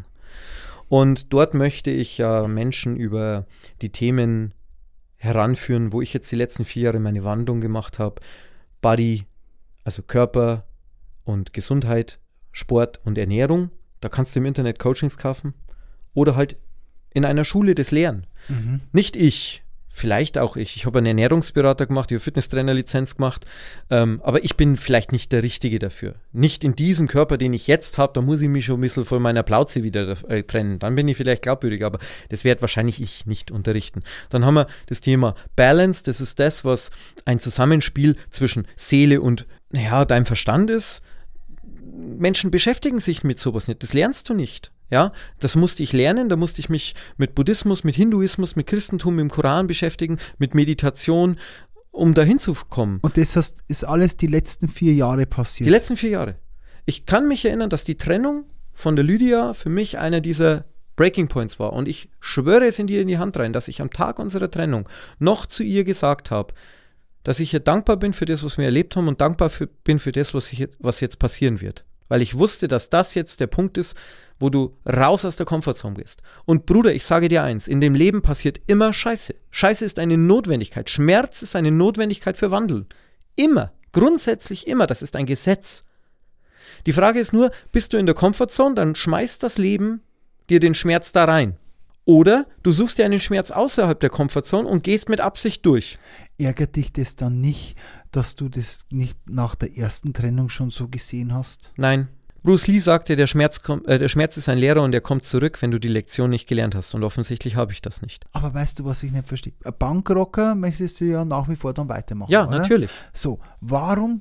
Und dort möchte ich ja Menschen über die Themen heranführen, wo ich jetzt die letzten vier Jahre meine Wandlung gemacht habe. Body, also Körper und Gesundheit, Sport und Ernährung. Da kannst du im Internet Coachings kaufen. Oder halt in einer Schule das lernen. Mhm. Nicht ich, vielleicht auch ich. Ich habe einen Ernährungsberater gemacht, ich habe Fitnesstrainer-Lizenz gemacht. Ähm, aber ich bin vielleicht nicht der Richtige dafür. Nicht in diesem Körper, den ich jetzt habe, da muss ich mich schon ein bisschen von meiner Plauze wieder äh, trennen. Dann bin ich vielleicht glaubwürdig, aber das werde wahrscheinlich ich nicht unterrichten. Dann haben wir das Thema Balance. Das ist das, was ein Zusammenspiel zwischen Seele und ja, deinem Verstand ist. Menschen beschäftigen sich mit sowas nicht. Das lernst du nicht. Ja, das musste ich lernen. Da musste ich mich mit Buddhismus, mit Hinduismus, mit Christentum, mit dem Koran beschäftigen, mit Meditation, um da hinzukommen. Und das heißt, ist alles die letzten vier Jahre passiert? Die letzten vier Jahre. Ich kann mich erinnern, dass die Trennung von der Lydia für mich einer dieser Breaking Points war. Und ich schwöre es in dir in die Hand rein, dass ich am Tag unserer Trennung noch zu ihr gesagt habe, dass ich ihr dankbar bin für das, was wir erlebt haben und dankbar für, bin für das, was, ich, was jetzt passieren wird. Weil ich wusste, dass das jetzt der Punkt ist, wo du raus aus der Komfortzone gehst. Und Bruder, ich sage dir eins, in dem Leben passiert immer Scheiße. Scheiße ist eine Notwendigkeit. Schmerz ist eine Notwendigkeit für Wandel. Immer. Grundsätzlich immer. Das ist ein Gesetz. Die Frage ist nur, bist du in der Komfortzone, dann schmeißt das Leben dir den Schmerz da rein. Oder du suchst dir einen Schmerz außerhalb der Komfortzone und gehst mit Absicht durch. Ärgert dich das dann nicht, dass du das nicht nach der ersten Trennung schon so gesehen hast? Nein. Bruce Lee sagte, der Schmerz, kommt, äh, der Schmerz ist ein Lehrer und der kommt zurück, wenn du die Lektion nicht gelernt hast. Und offensichtlich habe ich das nicht. Aber weißt du, was ich nicht verstehe? Ein Bankrocker möchtest du ja nach wie vor dann weitermachen, Ja, oder? natürlich. So, warum?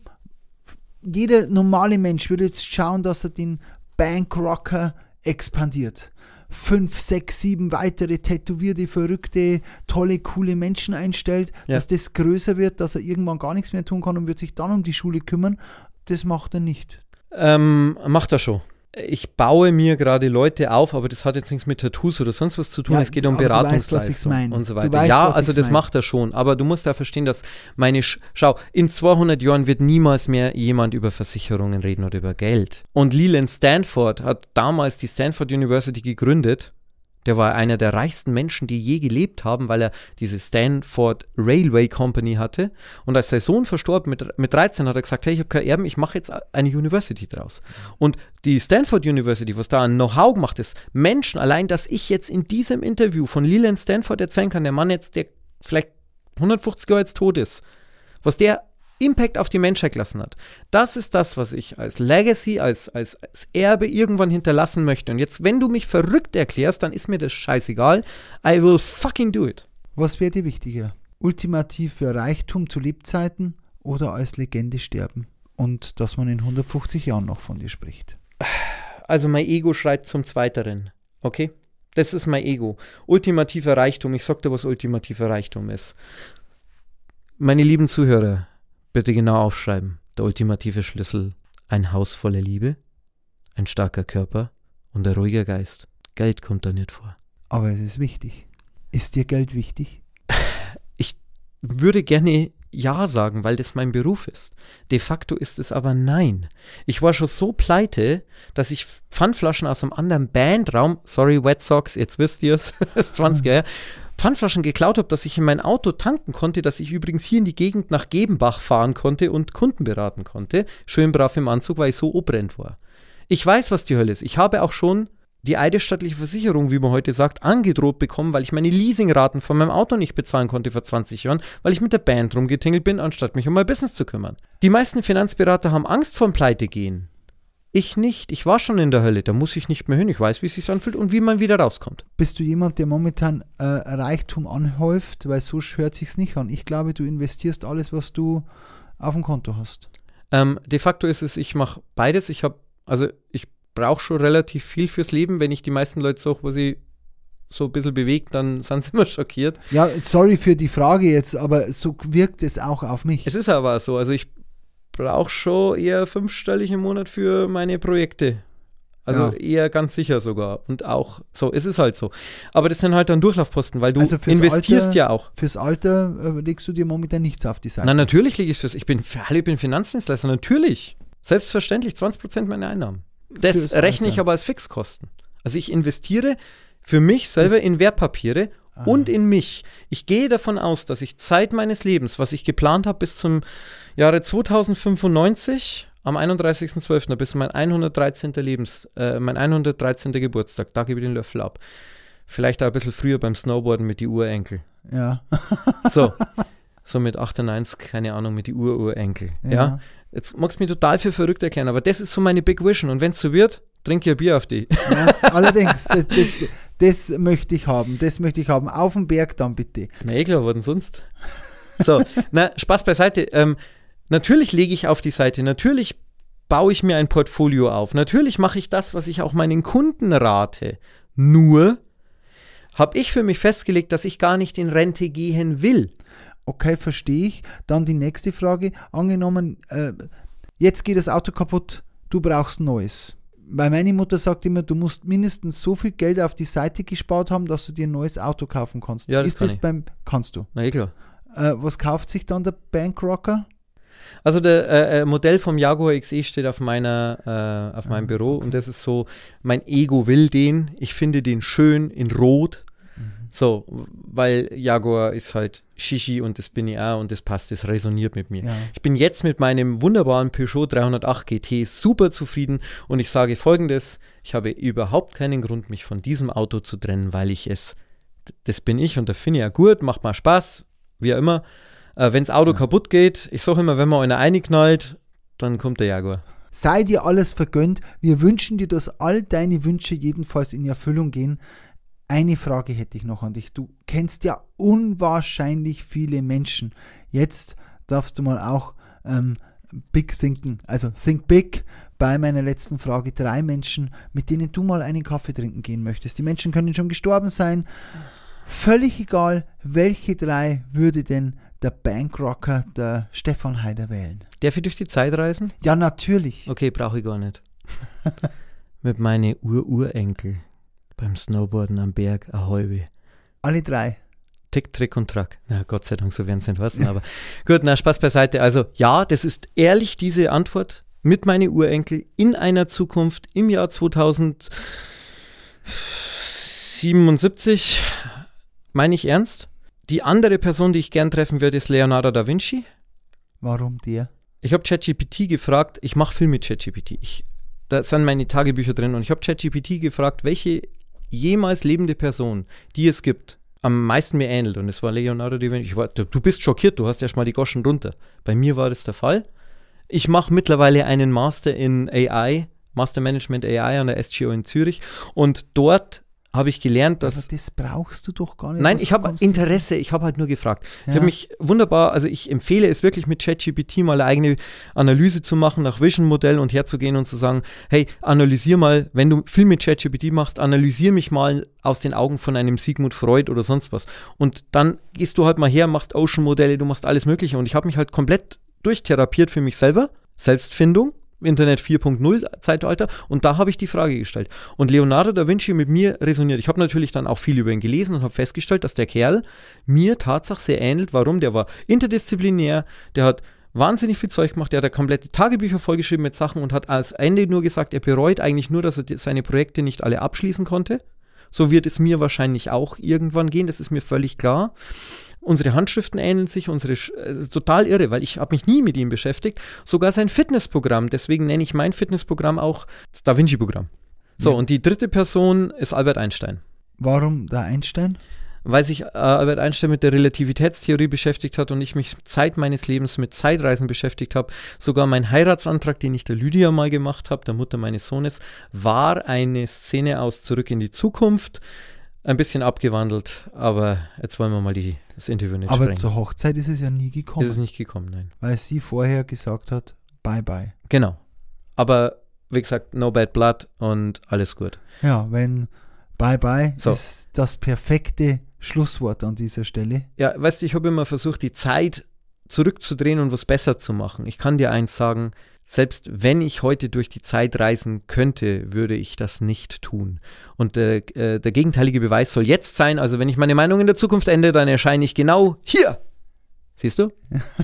Jeder normale Mensch würde jetzt schauen, dass er den Bankrocker expandiert. Fünf, sechs, sieben weitere tätowierte, verrückte, tolle, coole Menschen einstellt, Ja. dass das größer wird, dass er irgendwann gar nichts mehr tun kann und wird sich dann um die Schule kümmern. Das macht er nicht. Ähm, macht er schon. Ich baue mir gerade Leute auf, aber das hat jetzt nichts mit Tattoos oder sonst was zu tun. Ja, es geht um aber du weißt, was ich's Beratungsleistung mein. und so Du weiter. weißt, ja, was also ich's das mein. macht er schon. Aber du musst ja verstehen, dass meine... Sch- Schau, in zweihundert Jahren wird niemals mehr jemand über Versicherungen reden oder über Geld. Und Leland Stanford hat damals die Stanford University gegründet. Der war einer der reichsten Menschen, die je gelebt haben, weil er diese Stanford Railway Company hatte. Und als sein Sohn verstorb, mit, mit dreizehn, hat er gesagt, hey, ich habe keine Erben, ich mache jetzt eine University draus. Und die Stanford University, was da an Know-how gemacht ist, Menschen, allein, dass ich jetzt in diesem Interview von Leland Stanford erzählen kann, der Mann jetzt, der vielleicht hundertfünfzig Jahre jetzt tot ist, was der Impact auf die Menschheit gelassen hat. Das ist das, was ich als Legacy, als, als, als Erbe irgendwann hinterlassen möchte. Und jetzt, wenn du mich verrückt erklärst, dann ist mir das scheißegal. I will fucking do it. Was wäre dir wichtiger? Ultimativ für Reichtum zu Lebzeiten oder als Legende sterben? Und dass man in hundertfünfzig Jahren noch von dir spricht. Also mein Ego schreit zum Zweiteren. Okay? Das ist mein Ego. Ultimativer Reichtum. Ich sag dir, was ultimativer Reichtum ist. Meine lieben Zuhörer, Bitte genau aufschreiben. Der ultimative Schlüssel. Ein Haus voller Liebe, ein starker Körper und ein ruhiger Geist. Geld kommt da nicht vor. Aber es ist wichtig. Ist dir Geld wichtig? Ich würde gerne ja sagen, weil das mein Beruf ist. De facto ist es aber nein. Ich war schon so pleite, dass ich Pfandflaschen aus einem anderen Bandraum, sorry Wet Sox, jetzt wisst ihr es, das ist zwanzig Jahre her, Pfandflaschen geklaut habe, dass ich in mein Auto tanken konnte, dass ich übrigens hier in die Gegend nach Gebenbach fahren konnte und Kunden beraten konnte. Schön brav im Anzug, weil ich so obrennt war. Ich weiß, was die Hölle ist. Ich habe auch schon die eidesstattliche Versicherung, wie man heute sagt, angedroht bekommen, weil ich meine Leasingraten von meinem Auto nicht bezahlen konnte vor zwanzig Jahren, weil ich mit der Band rumgetingelt bin, anstatt mich um mein Business zu kümmern. Die meisten Finanzberater haben Angst vorm Pleitegehen. Ich nicht. Ich war schon in der Hölle. Da muss ich nicht mehr hin. Ich weiß, wie es sich anfühlt und wie man wieder rauskommt. Bist du jemand, der momentan äh, Reichtum anhäuft? Weil so hört sich's nicht an. Ich glaube, du investierst alles, was du auf dem Konto hast. Ähm, de facto ist es, ich mache beides. Ich habe, also ich brauche schon relativ viel fürs Leben. Wenn ich die meisten Leute sage, was ich so ein bisschen bewegt, dann sind sie immer schockiert. Ja, sorry für die Frage jetzt, aber so wirkt es auch auf mich. Es ist aber so. Also ich brauche schon eher fünfstellig im Monat für meine Projekte. Also ja. eher ganz sicher sogar. Und auch so, es ist halt so. Aber das sind halt dann Durchlaufposten, weil du also investierst Alter, ja auch. Fürs Alter äh, legst du dir momentan nichts auf die Seite. Na, natürlich lege ich es fürs. Ich bin, ich bin Finanzdienstleister, natürlich. Selbstverständlich, zwanzig Prozent meiner Einnahmen. Das fürs rechne Alter. Ich aber als Fixkosten. Also ich investiere für mich selber das in Wertpapiere ah. und in mich. Ich gehe davon aus, dass ich Zeit meines Lebens, was ich geplant habe bis zum Jahre zweitausendfünfundneunzig, am einunddreißigsten zwölften bis mein hundertdreizehnten Lebens, äh, mein hundertdreizehnten Geburtstag, da gebe ich den Löffel ab. Vielleicht auch ein bisschen früher beim Snowboarden mit die Urenkel. Ja. So, so mit achtundneunzig, keine Ahnung, mit die Ur-Urenkel. Ja. ja. Jetzt magst du mich total für verrückt erklären, aber das ist so meine Big Vision. Und wenn es so wird, trinke ich ein Bier auf die. Ja, allerdings, das, das, das möchte ich haben, das möchte ich haben. Auf dem Berg dann bitte. Na eh klar, was denn sonst? So, na, Spaß beiseite. Ähm, natürlich lege ich auf die Seite, natürlich baue ich mir ein Portfolio auf, natürlich mache ich das, was ich auch meinen Kunden rate. Nur habe ich für mich festgelegt, dass ich gar nicht in Rente gehen will. Okay, verstehe ich. Dann die nächste Frage. Angenommen, äh, jetzt geht das Auto kaputt, du brauchst ein neues. Weil meine Mutter sagt immer, du musst mindestens so viel Geld auf die Seite gespart haben, dass du dir ein neues Auto kaufen kannst. Ja, das Ist kann das ich. beim, kannst du? Na eh klar. Äh, was kauft sich dann der Bankrocker? Also der äh, Modell vom Jaguar X E steht auf meiner, äh, auf meinem ah, Büro okay. Und das ist so, mein Ego will den, ich finde den schön in Rot. So, weil Jaguar ist halt Shishi und das bin ich auch und das passt, das resoniert mit mir. Ja. Ich bin jetzt mit meinem wunderbaren Peugeot dreihundertacht G T super zufrieden und ich sage Folgendes, ich habe überhaupt keinen Grund, mich von diesem Auto zu trennen, weil ich es, das bin ich und da finde ich ja gut, macht mal Spaß, wie auch immer. Äh, wenn das Auto ja. kaputt geht, ich sage immer, wenn man einer reinknallt, dann kommt der Jaguar. Sei dir alles vergönnt, wir wünschen dir, dass all deine Wünsche jedenfalls in Erfüllung gehen. Eine Frage hätte ich noch an dich. Du kennst ja unwahrscheinlich viele Menschen. Jetzt darfst du mal auch ähm, big thinken, also think big. Bei meiner letzten Frage drei Menschen, mit denen du mal einen Kaffee trinken gehen möchtest. Die Menschen können schon gestorben sein. Völlig egal, welche drei würde denn der Bankrocker, der Stefan Heider wählen? Darf ich durch die Zeit reisen? Ja, natürlich. Okay, brauche ich gar nicht. Mit meinen Ur-Urenkel. Beim Snowboarden am Berg, Ahoi. Alle drei. Tick, Trick und Track. Na, Gott sei Dank, so werden es nicht wissen, aber gut, na, Spaß beiseite. Also ja, das ist ehrlich diese Antwort mit meinen Urenkel in einer Zukunft im Jahr zweitausendsiebenundsiebzig. Meine ich ernst? Die andere Person, die ich gern treffen würde, ist Leonardo da Vinci. Warum der? Ich habe ChatGPT gefragt, ich mache viel mit ChatGPT. Ich, da sind meine Tagebücher drin und ich habe ChatGPT gefragt, welche jemals lebende Person, die es gibt, am meisten mir ähnelt. Und es war Leonardo da Vinci. Ich war, du, du bist schockiert, du hast erst mal die Goschen runter. Bei mir war das der Fall. Ich mache mittlerweile einen Master in A I, Master Management A I an der S G O in Zürich. Und dort habe ich gelernt, dass... Aber das brauchst du doch gar nicht. Nein, ich habe Interesse, ich habe halt nur gefragt. Ja. Ich habe mich wunderbar, also ich empfehle es wirklich mit ChatGPT mal eine eigene Analyse zu machen, nach Vision-Modell und herzugehen und zu sagen, hey, analysier mal, wenn du viel mit ChatGPT machst, analysier mich mal aus den Augen von einem Sigmund Freud oder sonst was. Und dann gehst du halt mal her, machst Ocean-Modelle, du machst alles Mögliche und ich habe mich halt komplett durchtherapiert für mich selber, Selbstfindung, Internet vier Punkt null Zeitalter, und da habe ich die Frage gestellt. Und Leonardo da Vinci mit mir resoniert. Ich habe natürlich dann auch viel über ihn gelesen und habe festgestellt, dass der Kerl mir tatsächlich sehr ähnelt. Warum? Der war interdisziplinär, der hat wahnsinnig viel Zeug gemacht, der hat komplette Tagebücher vollgeschrieben mit Sachen und hat als Ende nur gesagt, er bereut eigentlich nur, dass er seine Projekte nicht alle abschließen konnte. So wird es mir wahrscheinlich auch irgendwann gehen, das ist mir völlig klar. Unsere Handschriften ähneln sich, unsere äh, total irre, weil ich habe mich nie mit ihm beschäftigt. Sogar sein Fitnessprogramm, deswegen nenne ich mein Fitnessprogramm auch das Da Vinci-Programm. So, ja. Und die dritte Person ist Albert Einstein. Warum der Einstein? Weil sich äh, Albert Einstein mit der Relativitätstheorie beschäftigt hat und ich mich Zeit meines Lebens mit Zeitreisen beschäftigt habe. Sogar mein Heiratsantrag, den ich der Lydia mal gemacht habe, der Mutter meines Sohnes, war eine Szene aus Zurück in die Zukunft. Ein bisschen abgewandelt, aber jetzt wollen wir mal die, das Interview nicht Aber sprengen. zur Hochzeit ist es ja nie gekommen. Ist es nicht gekommen, nein. Weil sie vorher gesagt hat, bye bye. Genau. Aber wie gesagt, no bad blood und alles gut. Ja, wenn bye bye So. ist das perfekte Schlusswort an dieser Stelle. Ja, weißt du, ich habe immer versucht, die Zeit zurückzudrehen und was besser zu machen. Ich kann dir eins sagen, selbst wenn ich heute durch die Zeit reisen könnte, würde ich das nicht tun. Und äh, äh, der gegenteilige Beweis soll jetzt sein, also wenn ich meine Meinung in der Zukunft ändere, dann erscheine ich genau hier. Siehst du?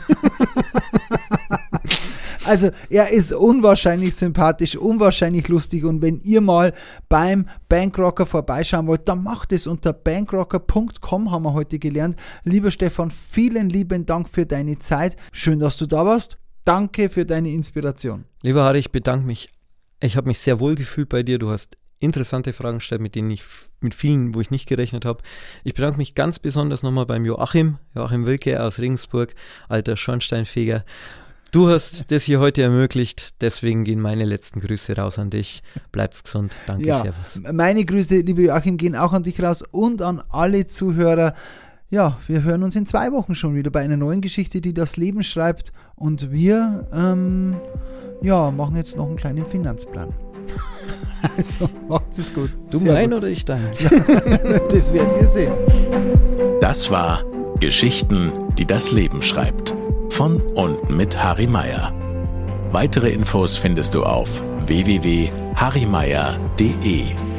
Also er ist unwahrscheinlich sympathisch, unwahrscheinlich lustig, und wenn ihr mal beim Bankrocker vorbeischauen wollt, dann macht es unter bankrocker punkt com, haben wir heute gelernt. Lieber Stefan, vielen lieben Dank für deine Zeit. Schön, dass du da warst. Danke für deine Inspiration. Lieber Harry, ich bedanke mich. Ich habe mich sehr wohl gefühlt bei dir. Du hast interessante Fragen gestellt, mit denen ich, mit vielen, wo ich nicht gerechnet habe. Ich bedanke mich ganz besonders nochmal beim Joachim, Joachim Wilke aus Regensburg, alter Schornsteinfeger. Du hast das hier heute ermöglicht, deswegen gehen meine letzten Grüße raus an dich. Bleib's gesund, danke, Ja, servus. meine Grüße, lieber Joachim, gehen auch an dich raus und an alle Zuhörer. Ja, wir hören uns in zwei Wochen schon wieder bei einer neuen Geschichte, die das Leben schreibt. Und wir ähm, ja, machen jetzt noch einen kleinen Finanzplan. Also, macht's es gut. Du Servus. mein oder ich dein? Ja, das werden wir sehen. Das war Geschichten, die das Leben schreibt. Von und mit Harry Meyer. Weitere Infos findest du auf w w w punkt harry meyer punkt d e.